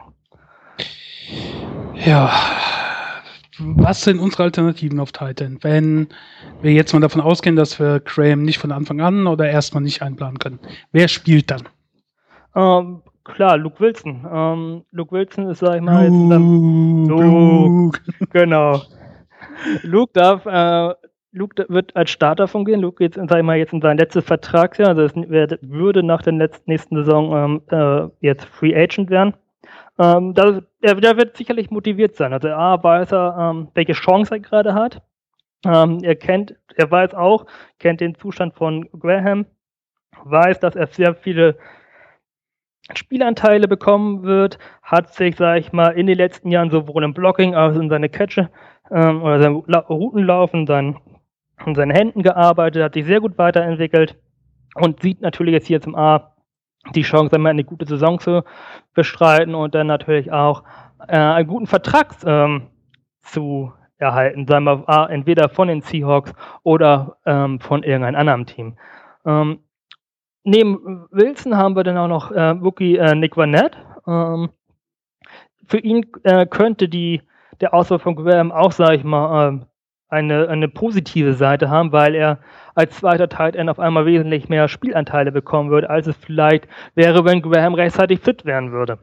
Ja, was sind unsere Alternativen auf Titan, wenn wir jetzt mal davon ausgehen, dass wir Graham nicht von Anfang an oder erstmal nicht einplanen können? Wer spielt dann? Ähm, klar, Luke Wilson. Ähm, Luke Wilson ist, sag ich mal, jetzt dann, Luke. Genau. Luke darf, äh, Luke wird als Starter fungieren. Luke geht, sag ich mal, jetzt in sein letztes Vertragsjahr, also es würde nach der letzten, nächsten Saison ähm, äh, jetzt Free Agent werden. Ähm, das, er, der wird sicherlich motiviert sein. Also A, weiß er, ähm, welche Chance er gerade hat. Ähm, er kennt, er weiß auch, kennt den Zustand von Graham, weiß, dass er sehr viele Spielanteile bekommen wird, hat sich, sag ich mal, in den letzten Jahren sowohl im Blocking als auch in seine Catche ähm, oder sein La- Routenlauf in seinen, in seinen Händen gearbeitet, hat sich sehr gut weiterentwickelt und sieht natürlich jetzt hier zum A die Chance, einmal eine gute Saison zu bestreiten und dann natürlich auch äh, einen guten Vertrag ähm, zu erhalten, sagen wir A, entweder von den Seahawks oder ähm, von irgendeinem anderen Team. Ähm, neben Wilson haben wir dann auch noch äh, Rookie äh, Nick Vannett. Ähm, für ihn äh, könnte die, der Auswahl von Graham auch, sage ich mal, ähm, eine, eine positive Seite haben, weil er als zweiter Tight End auf einmal wesentlich mehr Spielanteile bekommen würde, als es vielleicht wäre, wenn Graham rechtzeitig fit werden würde.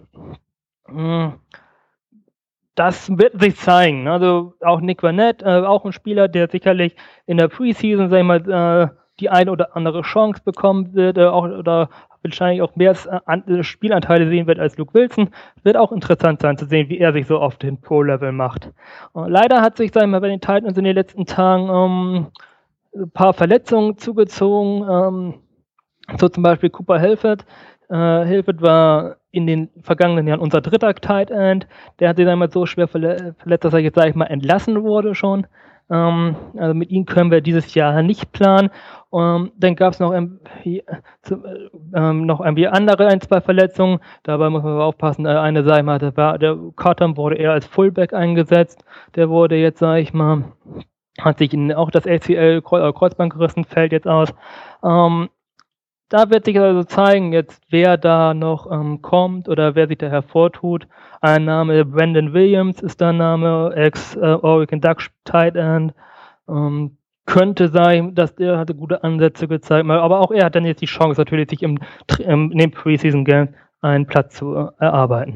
Das wird sich zeigen. Also auch Nick Vannett, äh, auch ein Spieler, der sicherlich in der Preseason, sag ich mal, äh, die eine oder andere Chance bekommen wird, äh, auch, oder wahrscheinlich auch mehr äh, Spielanteile sehen wird als Luke Wilson. Wird auch interessant sein zu sehen, wie er sich so auf den Pro-Level macht. Und leider hat sich, sag ich mal, bei den Titans in den letzten Tagen ähm, ein paar Verletzungen zugezogen. Ähm, so zum Beispiel Cooper Helford. Äh, Helford war in den vergangenen Jahren unser dritter Tight End. Der hat sich einmal so schwer verle- verletzt, dass er jetzt, sag ich mal, entlassen wurde schon. Ähm, also mit ihm können wir dieses Jahr nicht planen. Um, dann gab es noch, irgendwie, ähm, noch irgendwie andere ein, zwei Verletzungen. Dabei muss man aber aufpassen. Äh, eine, sag ich mal, der, war, der Cotton wurde eher als Fullback eingesetzt. Der wurde jetzt, sag ich mal, hat sich in, auch das A C L Kreuzband gerissen, fällt jetzt aus. Ähm, da wird sich also zeigen, jetzt wer da noch ähm, kommt oder wer sich da hervortut. Ein Name, Brandon Williams ist der Name, Ex-Oregon Ducks Tight End. Ähm, könnte sein, dass der hatte gute Ansätze gezeigt, aber auch er hat dann jetzt die Chance natürlich, sich im, im, in dem Preseason-Game einen Platz zu äh, erarbeiten.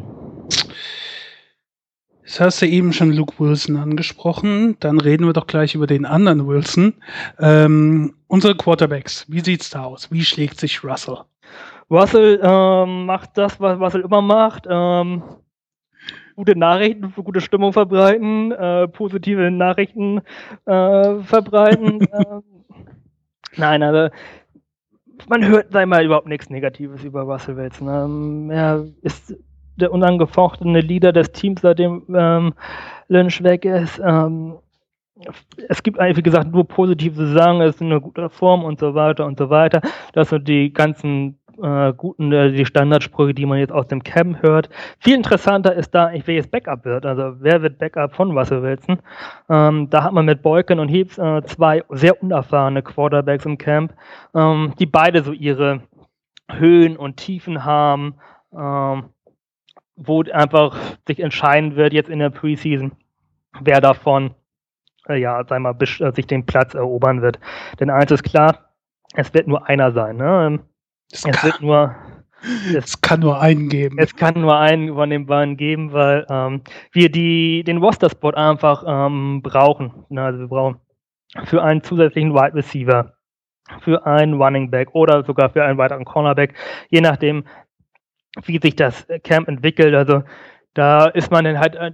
Jetzt hast du eben schon Luke Wilson angesprochen, dann reden wir doch gleich über den anderen Wilson. Ähm, unsere Quarterbacks, wie sieht's da aus? Wie schlägt sich Russell? Russell ähm, macht das, was Russell immer macht. Ähm, gute Nachrichten für gute Stimmung verbreiten, äh, positive Nachrichten äh, verbreiten. äh, nein, aber man hört, sag mal, überhaupt nichts Negatives über Russell Wilson. Ähm, er ist der unangefochtene Leader des Teams, seitdem ähm, Lynch weg ist. Ähm, es gibt eigentlich, wie gesagt, nur positiv zu sagen, es ist in einer guten Form und so weiter und so weiter. Das sind die ganzen äh, guten, äh, die Standardsprüche, die man jetzt aus dem Camp hört. Viel interessanter ist da, wer jetzt Backup wird. Also wer wird Backup von Russell Wilson? Ähm, da hat man mit Boykin und Heaps äh, zwei sehr unerfahrene Quarterbacks im Camp, ähm, die beide so ihre Höhen und Tiefen haben, ähm, wo einfach sich entscheiden wird jetzt in der Preseason, wer davon äh, ja, sag mal, besch- äh, sich den Platz erobern wird. Denn eins ist klar, es wird nur einer sein. Ne? Es, Es kann, wird nur es, es kann nur einen geben. es kann nur einen von den beiden geben, weil ähm, wir die den Roster-Spot einfach ähm, brauchen. Ne? Also wir brauchen für einen zusätzlichen Wide Receiver, für einen Running Back oder sogar für einen weiteren Cornerback, je nachdem, wie sich das Camp entwickelt. Also da ist man dann halt, äh,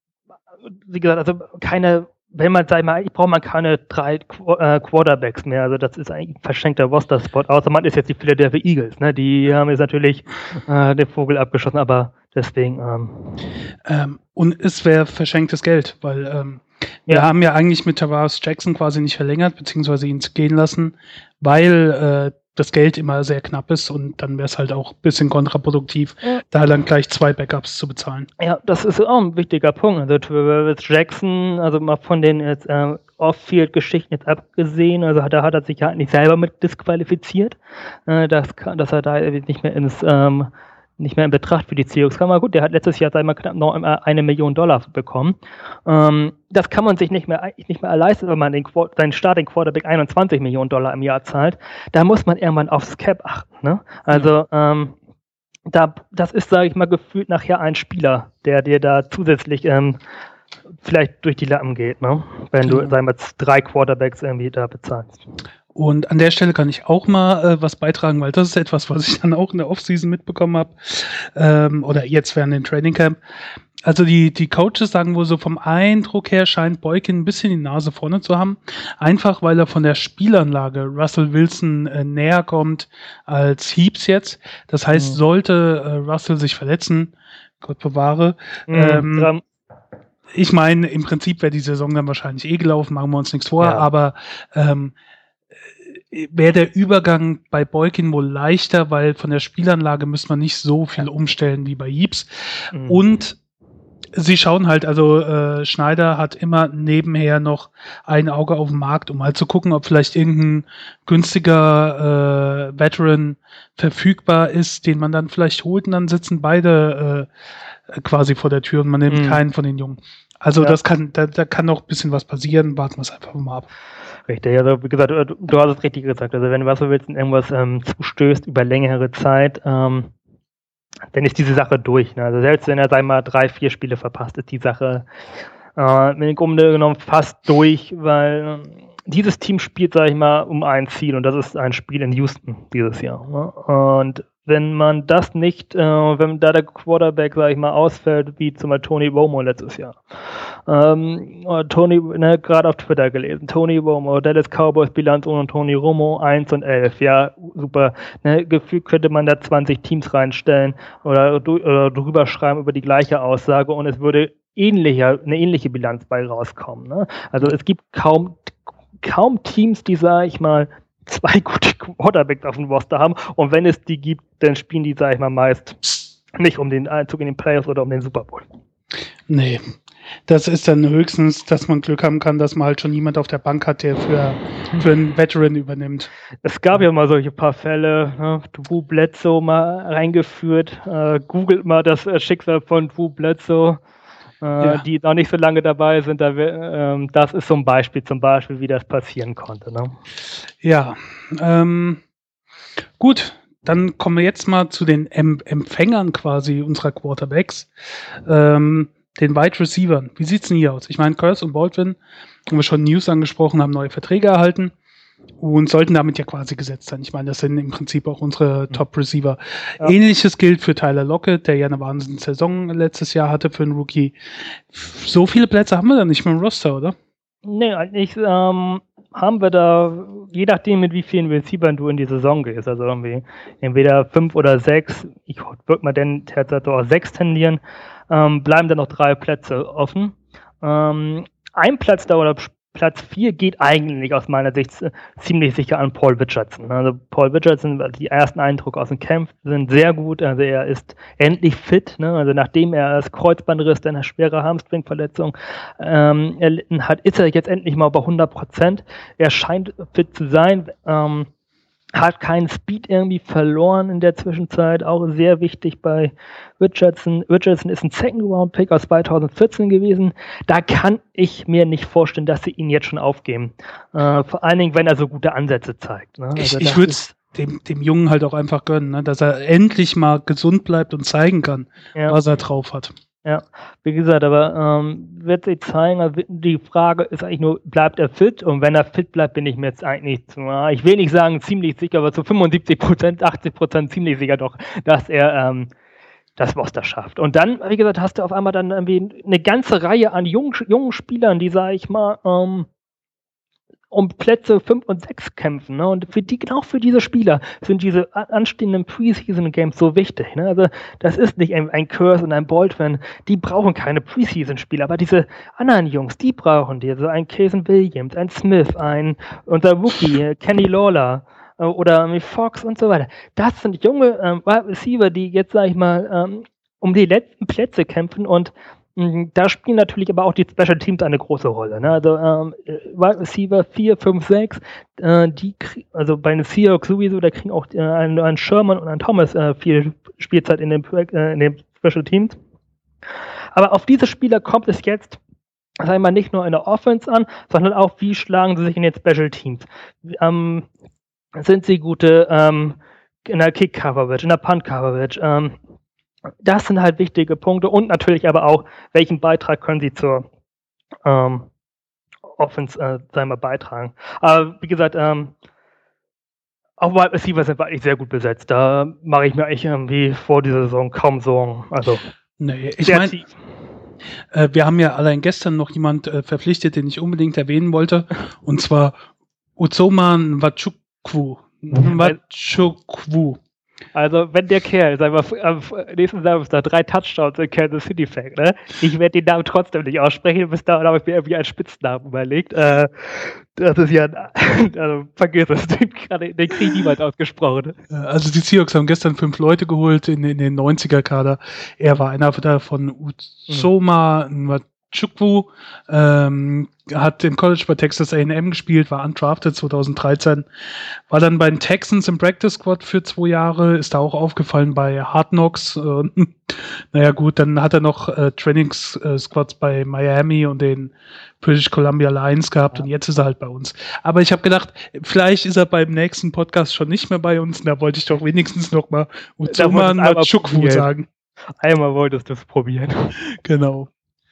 wie gesagt, also keine, wenn man, sag ich mal, ich brauche man keine drei Qu- äh, Quarterbacks mehr. Also das ist eigentlich ein verschenkter Roster-Spot. Außer man ist jetzt die Philadelphia Eagles, ne? Die haben jetzt natürlich äh, den Vogel abgeschossen, aber deswegen. Ähm, Ähm, und es wäre verschenktes Geld, weil ähm, wir Ja. haben ja eigentlich mit Tavares Jackson quasi nicht verlängert, beziehungsweise ihn gehen lassen, weil äh, das Geld immer sehr knapp ist und dann wäre es halt auch ein bisschen kontraproduktiv, Ja. da dann gleich zwei Backups zu bezahlen. Ja, das ist auch ein wichtiger Punkt. Also Travis Jackson, also mal von den jetzt äh, Off-Field-Geschichten jetzt abgesehen, also hat er hat er sich ja nicht selber mit disqualifiziert, äh, dass, kann- dass er da nicht mehr ins ähm, nicht mehr in Betracht für die Seahawks kam. Aber gut, der hat letztes Jahr sag ich mal, knapp noch einmal eine Million Dollar bekommen. Ähm, das kann man sich nicht mehr eigentlich nicht mehr leisten, wenn man den Quar- seinen Starting Quarterback einundzwanzig Millionen Dollar im Jahr zahlt. Da muss man irgendwann aufs Cap achten. Ne? Also ähm, da, das ist, sage ich mal, gefühlt nachher ein Spieler, der dir da zusätzlich ähm, vielleicht durch die Lappen geht, ne? Wenn du, Genau. sagen wir, drei Quarterbacks irgendwie da bezahlst. Und an der Stelle kann ich auch mal äh, was beitragen, weil das ist etwas, was ich dann auch in der Offseason mitbekommen habe, ähm, oder jetzt während dem Training Camp. Also die, die Coaches sagen wohl so, vom Eindruck her scheint Boykin ein bisschen die Nase vorne zu haben, einfach weil er von der Spielanlage Russell Wilson äh, näher kommt als Heaps jetzt. Das heißt, Mhm. sollte äh, Russell sich verletzen, Gott bewahre, ähm, Ähm, ich meine, im Prinzip wäre die Saison dann wahrscheinlich eh gelaufen, machen wir uns nichts vor, Ja. aber ähm, wäre der Übergang bei Boykin wohl leichter, weil von der Spielanlage müsste man nicht so viel umstellen wie bei Heaps. Mhm. Und sie schauen halt, also äh, Schneider hat immer nebenher noch ein Auge auf dem Markt, um halt zu gucken, ob vielleicht irgendein günstiger äh, Veteran verfügbar ist, den man dann vielleicht holt und dann sitzen beide äh, quasi vor der Tür und man nimmt Mhm. keinen von den Jungen. Also Ja. das kann, da, da kann noch ein bisschen was passieren, warten wir es einfach mal ab. Richtig, also wie gesagt, du, du hast es richtig gesagt. Also wenn Russell Wilson irgendwas ähm, zustößt über längere Zeit, ähm, dann ist diese Sache durch. Ne? Also selbst wenn er, sag ich mal, drei, vier Spiele verpasst, ist die Sache äh, im Grunde genommen fast durch, weil ähm, dieses Team spielt, sag ich mal, um ein Ziel und das ist ein Spiel in Houston dieses Jahr. Ne? Und wenn man das nicht, äh, wenn da der Quarterback, sag ich mal, ausfällt, wie zum Beispiel Tony Romo letztes Jahr. Ähm, äh, Tony, ne, gerade auf Twitter gelesen, Tony Romo, Dallas Cowboys Bilanz ohne Tony Romo eins und elf, ja, super. Ne, gefühlt könnte man da zwanzig Teams reinstellen oder, du- oder drüber schreiben über die gleiche Aussage und es würde ähnlicher, eine ähnliche Bilanz bei rauskommen. Ne? Also es gibt kaum, kaum Teams, die, sag ich mal, zwei gute Quarterbacks auf dem Roster haben und wenn es die gibt, dann spielen die, sag ich mal, meist nicht um den Einzug in den Playoffs oder um den Super Bowl. Nee, das ist dann höchstens, dass man Glück haben kann, dass man halt schon jemand auf der Bank hat, der für, für einen Veteran übernimmt. Es gab ja mal solche paar Fälle, ne? Drew Bledsoe mal reingeführt, äh, googelt mal das äh, Schicksal von Drew Bledsoe, äh, Ja. die noch nicht so lange dabei sind, da, wär- ähm, das ist so ein Beispiel zum Beispiel, wie das passieren konnte. Ne? Ja, ähm, gut, dann kommen wir jetzt mal zu den em Empfängern quasi unserer Quarterbacks, ähm, den Wide Receivern. Wie sieht's denn hier aus? Ich meine, Curse und Baldwin, haben wir schon News angesprochen, haben neue Verträge erhalten und sollten damit ja quasi gesetzt sein. Ich meine, das sind im Prinzip auch unsere Top-Receiver. Ja. Ähnliches gilt für Tyler Lockett, der ja eine Wahnsinns-Saison letztes Jahr hatte für einen Rookie. So viele Plätze haben wir da nicht mehr im Roster, oder? Nee, eigentlich, ähm, haben wir da, je nachdem, mit wie vielen Receivern du in die Saison gehst, also irgendwie entweder fünf oder sechs, ich würde mal denn derzeit so auf sechs tendieren, ähm, bleiben dann noch drei Plätze offen. Ähm, ein Platz da oder Platz vier geht eigentlich aus meiner Sicht äh, ziemlich sicher an Paul Richardson. Also Paul Richardson, die ersten Eindrücke aus dem Camp sind sehr gut. Also er ist endlich fit. Ne? Also nachdem er das Kreuzbandriss, eine schwere Hamstringverletzung ähm, erlitten hat, ist er jetzt endlich mal bei hundert Prozent. Er scheint fit zu sein. Ähm, hat keinen Speed irgendwie verloren in der Zwischenzeit, auch sehr wichtig bei Richardson. Richardson ist ein Second-Round-Pick aus zweitausendvierzehn gewesen. Da kann ich mir nicht vorstellen, dass sie ihn jetzt schon aufgeben. Äh, vor allen Dingen, wenn er so gute Ansätze zeigt. Ne? Also ich ich würde es dem, dem Jungen halt auch einfach gönnen, ne? Dass er endlich mal gesund bleibt und zeigen kann, ja, was er drauf hat. Ja, wie gesagt, aber ähm, wird sich zeigen, die Frage ist eigentlich nur, bleibt er fit? Und wenn er fit bleibt, bin ich mir jetzt eigentlich, zu, ich will nicht sagen ziemlich sicher, aber zu fünfundsiebzig Prozent, achtzig Prozent ziemlich sicher doch, dass er ähm, das Roster schafft. Und dann, wie gesagt, hast du auf einmal dann irgendwie eine ganze Reihe an jungen, jungen Spielern, die, sag ich mal, ähm, um Plätze fünf und sechs kämpfen. Ne? Und für die, genau für diese Spieler sind diese anstehenden Preseason-Games so wichtig. Ne? Also das ist nicht ein, ein Curse und ein Baldwin, die brauchen keine Preseason-Spieler, aber diese anderen Jungs, die brauchen die. Also ein Cason Williams, ein Smith, ein unser Rookie, Kenny Lawler äh, oder Fox und so weiter. Das sind junge ähm, Wide Receiver, die jetzt, sag ich mal, ähm, um die letzten Plätze kämpfen und da spielen natürlich aber auch die Special Teams eine große Rolle. Ne? Also ähm, Wide Receiver vier, fünf, sechs, äh, die krieg, also bei den Seahawks sowieso, da kriegen auch äh, ein, ein Sherman und ein Thomas äh, viel Spielzeit in den, äh, in den Special Teams. Aber auf diese Spieler kommt es jetzt, sag ich mal, nicht nur in der Offense an, sondern auch, wie schlagen sie sich in den Special Teams. Ähm, sind sie gute ähm, in der Kick-Coverage, in der Punt-Coverage, ähm, das sind halt wichtige Punkte und natürlich aber auch, welchen Beitrag können sie zur ähm, Offense, äh, sagen wir, beitragen. Aber wie gesagt, ähm, auch Wide Receiver sind wir eigentlich sehr gut besetzt. Da mache ich mir eigentlich irgendwie vor dieser Saison kaum Sorgen. Also, nee, ich meine, äh, wir haben ja allein gestern noch jemand äh, verpflichtet, den ich unbedingt erwähnen wollte, und zwar Uzoma Nwachukwu. Nwachukwu. Also, wenn der Kerl, sagen wir, am nächsten Samstag drei Touchdowns in Kansas City fängt, ne? Ich werde den Namen trotzdem nicht aussprechen, bis dahin habe ich mir irgendwie einen Spitznamen überlegt. Äh, das ist ja, ein, also, vergiss es, den, den kriegt niemand ausgesprochen. Also, die Seahawks haben gestern fünf Leute geholt in, in den neunziger-Kader. Er war einer davon, Uzoma Nwachukwu, ähm, hat im College bei Texas A and M gespielt, war undrafted zweitausenddreizehn, war dann bei den Texans im Practice Squad für zwei Jahre, ist da auch aufgefallen bei Hard Knocks. Äh, naja gut, dann hat er noch äh, Training Squads bei Miami und den British Columbia Lions gehabt, ja. Und jetzt ist er halt bei uns. Aber ich habe gedacht, vielleicht ist er beim nächsten Podcast schon nicht mehr bei uns, und da wollte ich doch wenigstens noch mal Uzoma Nwachukwu sagen. Einmal wolltest du es probieren. Genau.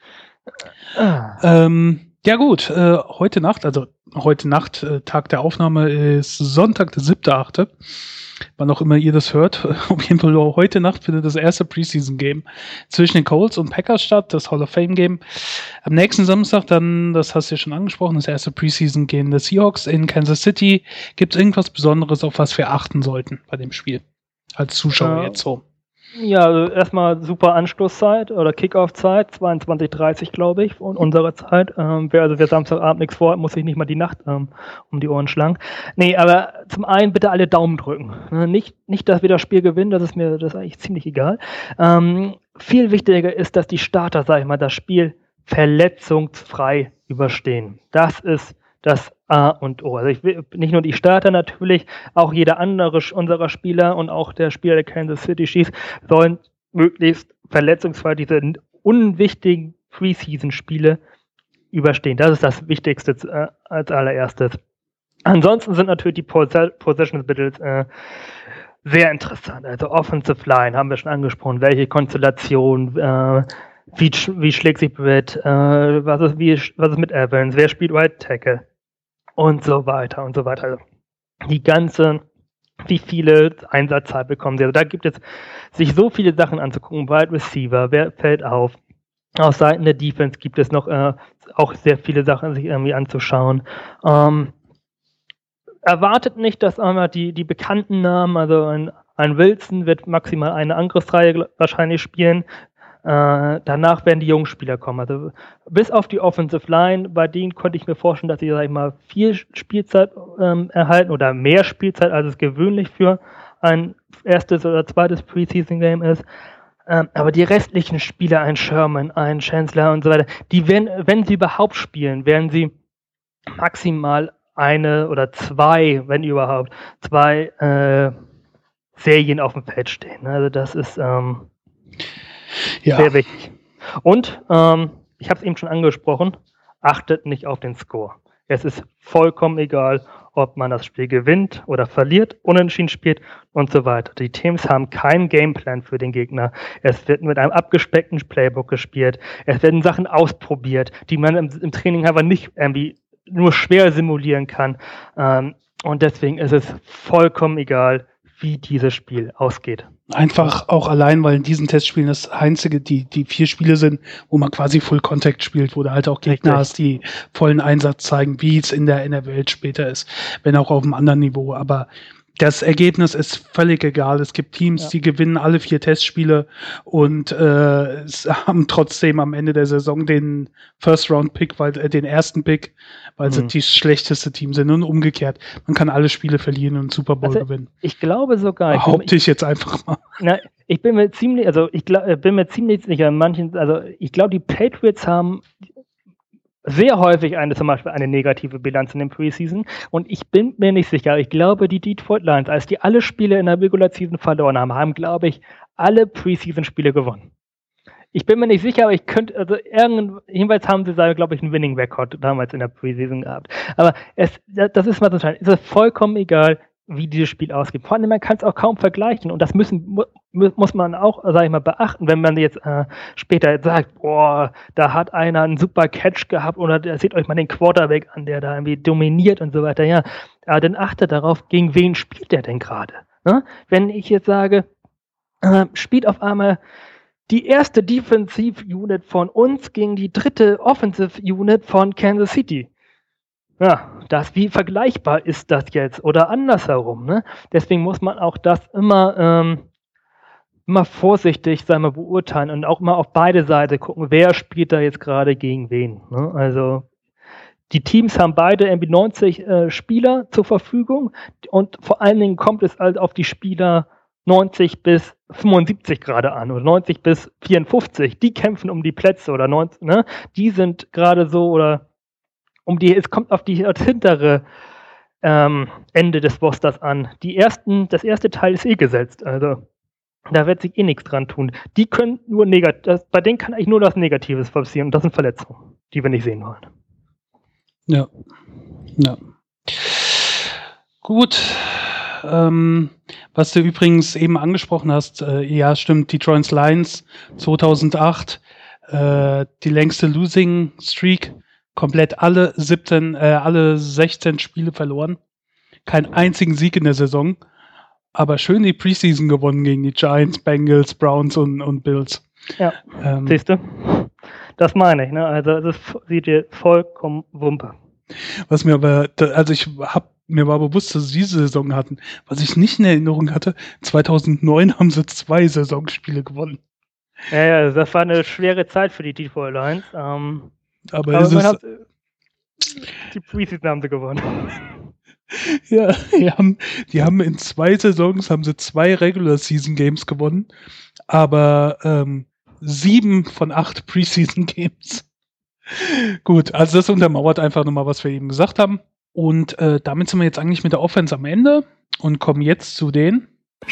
Ah. Ähm, ja gut, äh, heute Nacht, also heute Nacht, äh, Tag der Aufnahme ist Sonntag, der siebter achte Wann auch immer ihr das hört. Auf jeden Fall heute Nacht findet das erste Preseason-Game zwischen den Colts und Packers statt, das Hall of Fame-Game. Am nächsten Samstag dann, das hast du ja schon angesprochen, das erste Preseason-Game der Seahawks in Kansas City. Gibt es irgendwas Besonderes, auf was wir achten sollten bei dem Spiel? Als Zuschauer ja. jetzt so. Ja, also erstmal super Anstoßzeit oder Kickoff-Zeit, zweiundzwanzig Uhr dreißig, glaube ich, von unserer Zeit. Ähm, wer also wer Samstagabend nichts vor, muss sich nicht mal die Nacht ähm, um die Ohren schlagen. Nee, aber zum einen bitte alle Daumen drücken. Ne? Nicht, nicht, dass wir das Spiel gewinnen, das ist mir das ist eigentlich ziemlich egal. Ähm, viel wichtiger ist, dass die Starter, sag ich mal, das Spiel verletzungsfrei überstehen. Das ist das A und O. Also ich will nicht nur die Starter natürlich, auch jeder andere unserer Spieler und auch der Spieler der Kansas City Chiefs sollen möglichst verletzungsfrei diese unwichtigen Preseason-Spiele überstehen. Das ist das Wichtigste äh, als allererstes. Ansonsten sind natürlich die Possession Battles äh, sehr interessant. Also Offensive Line haben wir schon angesprochen. Welche Konstellation, äh, wie, wie schlägt sich Brett, äh, was ist, wie, was ist mit Evans, wer spielt Right Tackle? Und so weiter und so weiter. Also die ganze, wie viele Einsatzzeit bekommen sie. Also da gibt es sich so viele Sachen anzugucken. Wide Receiver, wer fällt auf? Auf Seiten der Defense gibt es noch äh, auch sehr viele Sachen sich irgendwie anzuschauen. Ähm, erwartet nicht, dass einmal die, die bekannten Namen, also ein, ein Wilson wird maximal eine Angriffsreihe wahrscheinlich spielen. Äh, danach werden die jungen Spieler kommen. Also bis auf die Offensive Line, bei denen konnte ich mir vorstellen, dass sie, sag ich mal, viel Spielzeit ähm, erhalten oder mehr Spielzeit, als es gewöhnlich für ein erstes oder zweites Preseason-Game ist. Ähm, aber die restlichen Spieler, ein Sherman, ein Chancellor und so weiter, die werden, wenn sie überhaupt spielen, werden sie maximal eine oder zwei, wenn überhaupt, zwei äh, Serien auf dem Feld stehen. Also das ist ähm, ja. sehr wichtig. Und, ähm, ich habe es eben schon angesprochen, achtet nicht auf den Score. Es ist vollkommen egal, ob man das Spiel gewinnt oder verliert, unentschieden spielt und so weiter. Die Teams haben keinen Gameplan für den Gegner. Es wird mit einem abgespeckten Playbook gespielt. Es werden Sachen ausprobiert, die man im, im Training aber nicht irgendwie nur schwer simulieren kann. Ähm, und deswegen ist es vollkommen egal, wie dieses Spiel ausgeht. Einfach auch allein, weil in diesen Testspielen das einzige, die, die vier Spiele sind, wo man quasi Full Contact spielt, wo du halt auch Gegner hast, die vollen Einsatz zeigen, wie es in der N F L später ist, wenn auch auf einem anderen Niveau. Aber das Ergebnis ist völlig egal. Es gibt Teams, ja. die gewinnen alle vier Testspiele und äh, haben trotzdem am Ende der Saison den First-Round-Pick, weil äh, den ersten Pick, weil mhm. sie die schlechteste Team sind und umgekehrt. Man kann alle Spiele verlieren und einen Super Bowl also, gewinnen. Ich glaube sogar. Behaupte ich, ich jetzt einfach mal. Na, ich bin mir ziemlich, also ich glaub, bin mir ziemlich sicher, manchen, also ich glaube, die Patriots haben sehr häufig eine, zum Beispiel eine negative Bilanz in den Preseason und ich bin mir nicht sicher, ich glaube, die Detroit Lions, als die alle Spiele in der Regular Season verloren haben, haben, glaube ich, alle Preseason-Spiele gewonnen. Ich bin mir nicht sicher, aber ich könnte, also irgend, jedenfalls haben sie, glaube ich, einen Winning-Record damals in der Preseason gehabt. Aber es, das ist mal so entscheidend. Es ist vollkommen egal, wie dieses Spiel ausgeht. Vor allem, man kann es auch kaum vergleichen und das müssen, mu- muss man auch, sag ich mal, beachten, wenn man jetzt äh, später sagt, boah, da hat einer einen super Catch gehabt oder da seht euch mal den Quarterback an, der da irgendwie dominiert und so weiter. Ja, aber dann achtet darauf, gegen wen spielt der denn gerade? Ne? Wenn ich jetzt sage, äh, spielt auf einmal die erste Defensive Unit von uns gegen die dritte Offensive Unit von Kansas City. Ja, das, wie vergleichbar ist das jetzt? Oder andersherum, ne? Deswegen muss man auch das immer, ähm, immer vorsichtig, sagen wir, beurteilen und auch mal auf beide Seiten gucken, wer spielt da jetzt gerade gegen wen. Ne? Also die Teams haben beide irgendwie neunzig äh, Spieler zur Verfügung und vor allen Dingen kommt es halt auf die Spieler neunzig bis fünfundsiebzig gerade an oder neunzig bis vierundfünfzig. Die kämpfen um die Plätze oder neunzig, ne? Die sind gerade so oder um die, es kommt auf die das hintere ähm, Ende des Rosters an. Die ersten, das erste Teil ist eh gesetzt, also da wird sich eh nichts dran tun. Die können nur negativ, bei denen kann eigentlich nur das Negatives passieren und das sind Verletzungen, die wir nicht sehen wollen. Ja. Ja. Gut. Ähm, was du übrigens eben angesprochen hast, äh, ja, stimmt, Detroit Lions zweitausendacht, äh, die längste Losing Streak, komplett alle siebzehn, äh, alle sechzehn Spiele verloren. Keinen einzigen Sieg in der Saison. Aber schön die Preseason gewonnen gegen die Giants, Bengals, Browns und, und Bills. Ja, ähm, siehst du? Das meine ich, ne? Also das sieht dir vollkommen Wumpe. Was mir aber, also ich hab, mir war bewusst, dass sie diese Saison hatten. Was ich nicht in Erinnerung hatte, zweitausendneun haben sie zwei Saisonspiele gewonnen. Ja, ja, das war eine schwere Zeit für die Detroit Lions. Ähm, aber aber es ist, hat, die Preseason haben sie gewonnen. Ja, die haben, die haben in zwei Saisons haben sie zwei Regular Season Games gewonnen, aber ähm, sieben von acht Preseason Games. Gut, also das untermauert einfach nochmal, was wir eben gesagt haben. Und äh, damit sind wir jetzt eigentlich mit der Offense am Ende und kommen jetzt zu den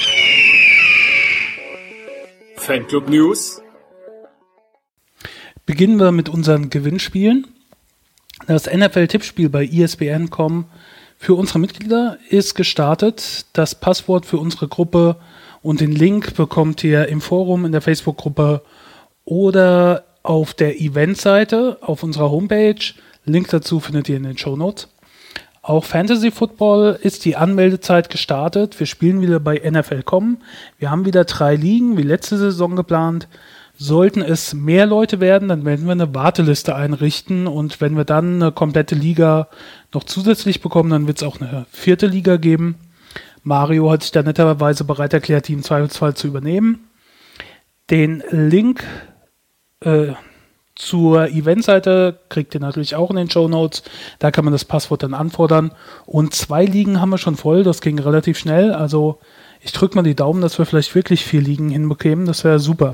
Fanclub News. Beginnen wir mit unseren Gewinnspielen. Das N F L-Tippspiel bei E S P N Punkt com für unsere Mitglieder ist gestartet. Das Passwort für unsere Gruppe und den Link bekommt ihr im Forum, in der Facebook-Gruppe oder auf der Eventseite auf unserer Homepage. Link dazu findet ihr in den Shownotes. Auch Fantasy Football ist die Anmeldezeit gestartet. Wir spielen wieder bei N F L Punkt com. Wir haben wieder drei Ligen wie letzte Saison geplant. Sollten es mehr Leute werden, dann werden wir eine Warteliste einrichten und wenn wir dann eine komplette Liga noch zusätzlich bekommen, dann wird es auch eine vierte Liga geben. Mario hat sich da netterweise bereit erklärt, die im Zweifelsfall zu übernehmen. Den Link äh, zur Eventseite kriegt ihr natürlich auch in den Shownotes. Da kann man das Passwort dann anfordern. Und zwei Ligen haben wir schon voll, das ging relativ schnell. Also ich drücke mal die Daumen, dass wir vielleicht wirklich vier Ligen hinbekämen. Das wäre super.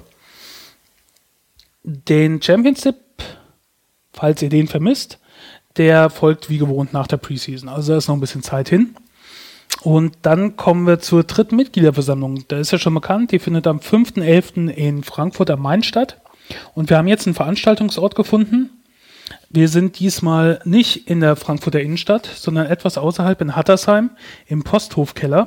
Den Champions-Tipp, falls ihr den vermisst, der folgt wie gewohnt nach der Preseason. Also da ist noch ein bisschen Zeit hin. Und dann kommen wir zur dritten Mitgliederversammlung. Da ist ja schon bekannt, die findet am fünften elften in Frankfurt am Main statt. Und wir haben jetzt einen Veranstaltungsort gefunden. Wir sind diesmal nicht in der Frankfurter Innenstadt, sondern etwas außerhalb in Hattersheim im Posthofkeller.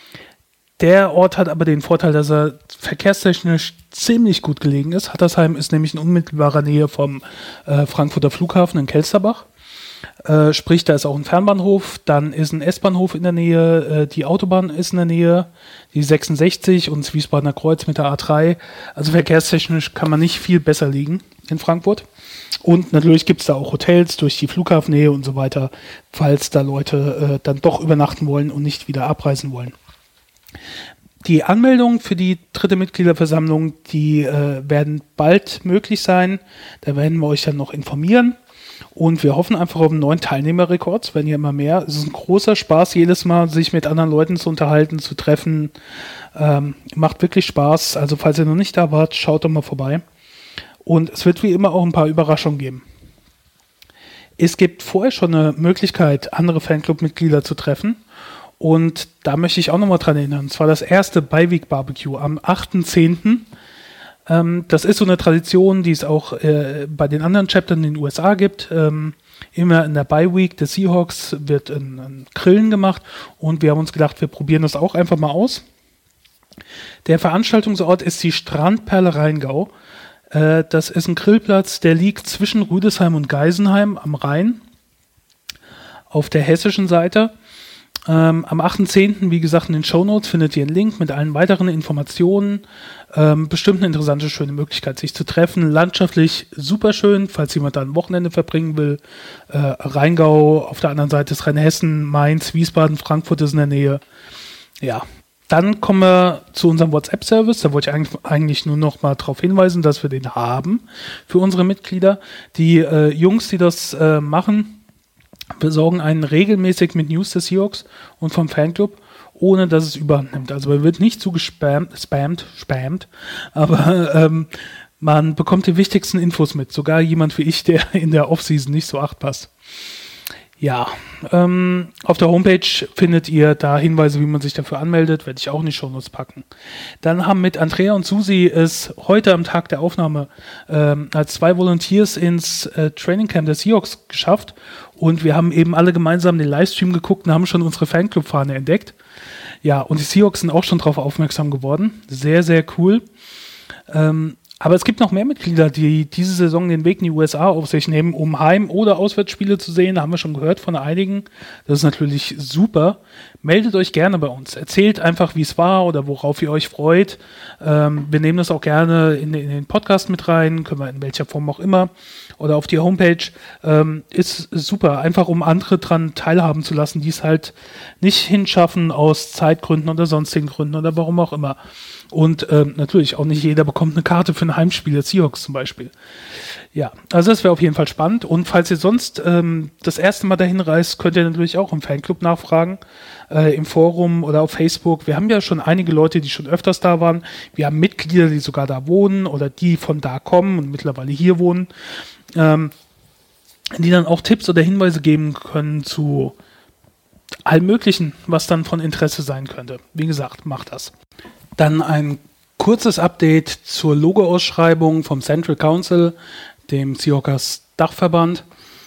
Der Ort hat aber den Vorteil, dass er verkehrstechnisch ziemlich gut gelegen ist. Hattersheim ist nämlich in unmittelbarer Nähe vom äh, Frankfurter Flughafen in Kelsterbach. Äh, sprich, da ist auch ein Fernbahnhof, dann ist ein S-Bahnhof in der Nähe, äh, die Autobahn ist in der Nähe, die sechsundsechzig und das Wiesbadener Kreuz mit der A drei. Also verkehrstechnisch kann man nicht viel besser liegen in Frankfurt. Und natürlich gibt es da auch Hotels durch die Flughafennähe und so weiter, falls da Leute äh, dann doch übernachten wollen und nicht wieder abreisen wollen. Die Anmeldungen für die dritte Mitgliederversammlung, die äh, werden bald möglich sein. Da werden wir euch dann noch informieren. Und wir hoffen einfach auf einen neuen Teilnehmerrekord. Es werden ja immer mehr. Es ist ein großer Spaß, jedes Mal sich mit anderen Leuten zu unterhalten, zu treffen. Ähm, macht wirklich Spaß. Also falls ihr noch nicht da wart, schaut doch mal vorbei. Und es wird wie immer auch ein paar Überraschungen geben. Es gibt vorher schon eine Möglichkeit, andere Fanclub-Mitglieder zu treffen. Und da möchte ich auch nochmal dran erinnern. Es war das erste Beiweek-Barbecue am achten zehnten Ähm, das ist so eine Tradition, die es auch äh, bei den anderen Chaptern in den U S A gibt. Ähm, immer in der Bye-Week des Seahawks wird ein, ein Grillen gemacht und wir haben uns gedacht, wir probieren das auch einfach mal aus. Der Veranstaltungsort ist die Strandperle Rheingau. Äh, das ist ein Grillplatz, der liegt zwischen Rüdesheim und Geisenheim am Rhein auf der hessischen Seite. Ähm, am achten zehnten, wie gesagt, in den Shownotes findet ihr einen Link mit allen weiteren Informationen. Ähm, bestimmt eine interessante, schöne Möglichkeit, sich zu treffen. Landschaftlich super schön, falls jemand da ein Wochenende verbringen will. Äh, Rheingau, auf der anderen Seite ist Rheinhessen, Mainz, Wiesbaden, Frankfurt ist in der Nähe. Ja, dann kommen wir zu unserem WhatsApp-Service. Da wollte ich eigentlich, eigentlich nur noch mal darauf hinweisen, dass wir den haben für unsere Mitglieder. Die äh, Jungs, die das äh, machen, besorgen einen regelmäßig mit News des Seahawks und vom Fanclub, ohne dass es überhand nimmt. Also man wird nicht zu gespammt, spammt, spammt, aber ähm, man bekommt die wichtigsten Infos mit. Sogar jemand wie ich, der in der Offseason nicht so acht passt. Ja, ähm, auf der Homepage findet ihr da Hinweise, wie man sich dafür anmeldet, werde ich auch in die Shownotes packen. Dann haben mit Andrea und Susi es heute am Tag der Aufnahme ähm, als zwei Volunteers ins äh, Trainingcamp der Seahawks geschafft und wir haben eben alle gemeinsam den Livestream geguckt und haben schon unsere Fanclub-Fahne entdeckt. Ja, und die Seahawks sind auch schon darauf aufmerksam geworden. Sehr, sehr cool. Ähm, Aber es gibt noch mehr Mitglieder, die diese Saison den Weg in die U S A auf sich nehmen, um Heim- oder Auswärtsspiele zu sehen. Da haben wir schon gehört von einigen. Das ist natürlich super. Meldet euch gerne bei uns. Erzählt einfach, wie es war oder worauf ihr euch freut. Ähm, wir nehmen das auch gerne in, in den Podcast mit rein. Können wir in welcher Form auch immer. Oder auf die Homepage. Ähm, ist super. Einfach um andere dran teilhaben zu lassen, die es halt nicht hinschaffen aus Zeitgründen oder sonstigen Gründen oder warum auch immer. Und ähm, natürlich auch nicht jeder bekommt eine Karte für ein Heimspiel der Seahawks zum Beispiel. Ja, also das wäre auf jeden Fall spannend. Und falls ihr sonst ähm, das erste Mal dahin reist, könnt ihr natürlich auch im Fanclub nachfragen, äh, im Forum oder auf Facebook. Wir haben ja schon einige Leute, die schon öfters da waren. Wir haben Mitglieder, die sogar da wohnen oder die von da kommen und mittlerweile hier wohnen, ähm, die dann auch Tipps oder Hinweise geben können zu allem Möglichen, was dann von Interesse sein könnte. Wie gesagt, macht das. Dann ein kurzes Update zur Logo-Ausschreibung vom Central Council, dem Seahawkers Dachverband.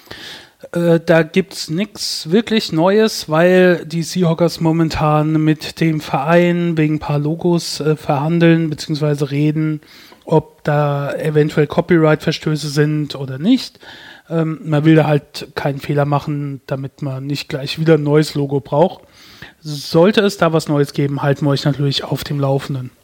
Äh, da gibt es nichts wirklich Neues, weil die Seahawkers momentan mit dem Verein wegen ein paar Logos äh, verhandeln bzw. reden, ob da eventuell Copyright-Verstöße sind oder nicht. Ähm, man will da halt keinen Fehler machen, damit man nicht gleich wieder ein neues Logo braucht. Sollte es da was Neues geben, halten wir euch natürlich auf dem Laufenden.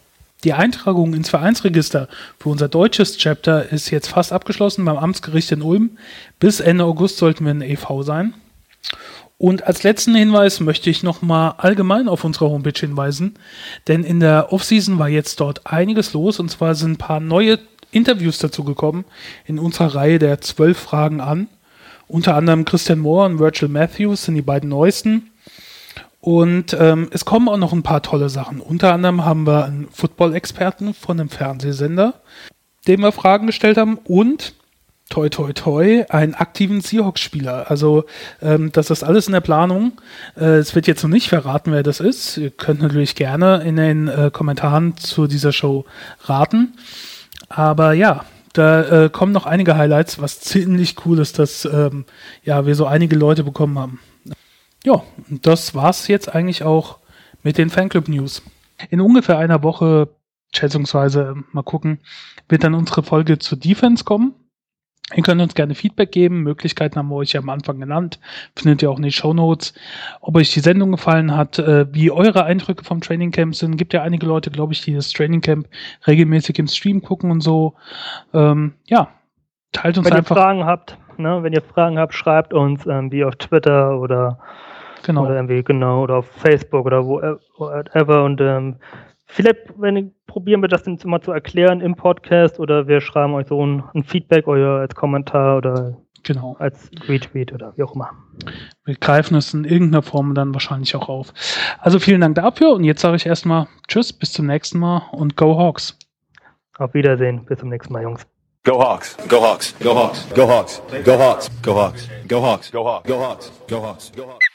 Die Eintragung ins Vereinsregister für unser deutsches Chapter ist jetzt fast abgeschlossen beim Amtsgericht in Ulm. Bis Ende August sollten wir ein E V sein. Und als letzten Hinweis möchte ich nochmal allgemein auf unsere Homepage hinweisen, denn in der Offseason war jetzt dort einiges los, und zwar sind ein paar neue Interviews dazu gekommen in unserer Reihe der zwölf Fragen an. Unter anderem Christian Moore und Virgil Matthews sind die beiden neuesten. Und ähm, es kommen auch noch ein paar tolle Sachen. Unter anderem haben wir einen Football-Experten von einem Fernsehsender, dem wir Fragen gestellt haben, und toi toi toi, einen aktiven Seahawks-Spieler. Also ähm, das ist alles in der Planung. Äh, es wird jetzt noch nicht verraten, wer das ist. Ihr könnt natürlich gerne in den äh, Kommentaren zu dieser Show raten. Aber ja, da äh, kommen noch einige Highlights, was ziemlich cool ist, dass ähm, ja, wir so einige Leute bekommen haben. Ja, und das war's jetzt eigentlich auch mit den Fanclub-News. In ungefähr einer Woche, schätzungsweise, mal gucken, wird dann unsere Folge zur Defense kommen. Ihr könnt uns gerne Feedback geben. Möglichkeiten haben wir euch ja am Anfang genannt. Findet ihr auch in den Shownotes. Ob euch die Sendung gefallen hat, äh, wie eure Eindrücke vom Trainingcamp sind. Gibt ja einige Leute, glaube ich, die das Trainingcamp regelmäßig im Stream gucken und so. Ähm, ja, teilt uns wenn einfach. Wenn ihr Fragen habt, ne, wenn ihr Fragen habt, schreibt uns ähm, wie auf Twitter oder, genau. oder irgendwie genau oder auf Facebook oder wo, whatever. Und ähm, vielleicht wenn, probieren wir das dann mal zu erklären im Podcast, oder wir schreiben euch so ein, ein Feedback oder als Kommentar oder genau. als Retweet oder wie auch immer. Wir greifen es in irgendeiner Form dann wahrscheinlich auch auf. Also vielen Dank dafür, und jetzt sage ich erstmal Tschüss, bis zum nächsten Mal und Go Hawks. Auf Wiedersehen, bis zum nächsten Mal, Jungs. Go Hawks. Go Hawks. Go Hawks. Go Hawks. Go Hawks. Go Hawks. Go Hawks. Go Hawks. Go Hawks. Go Hawks. Go Hawks.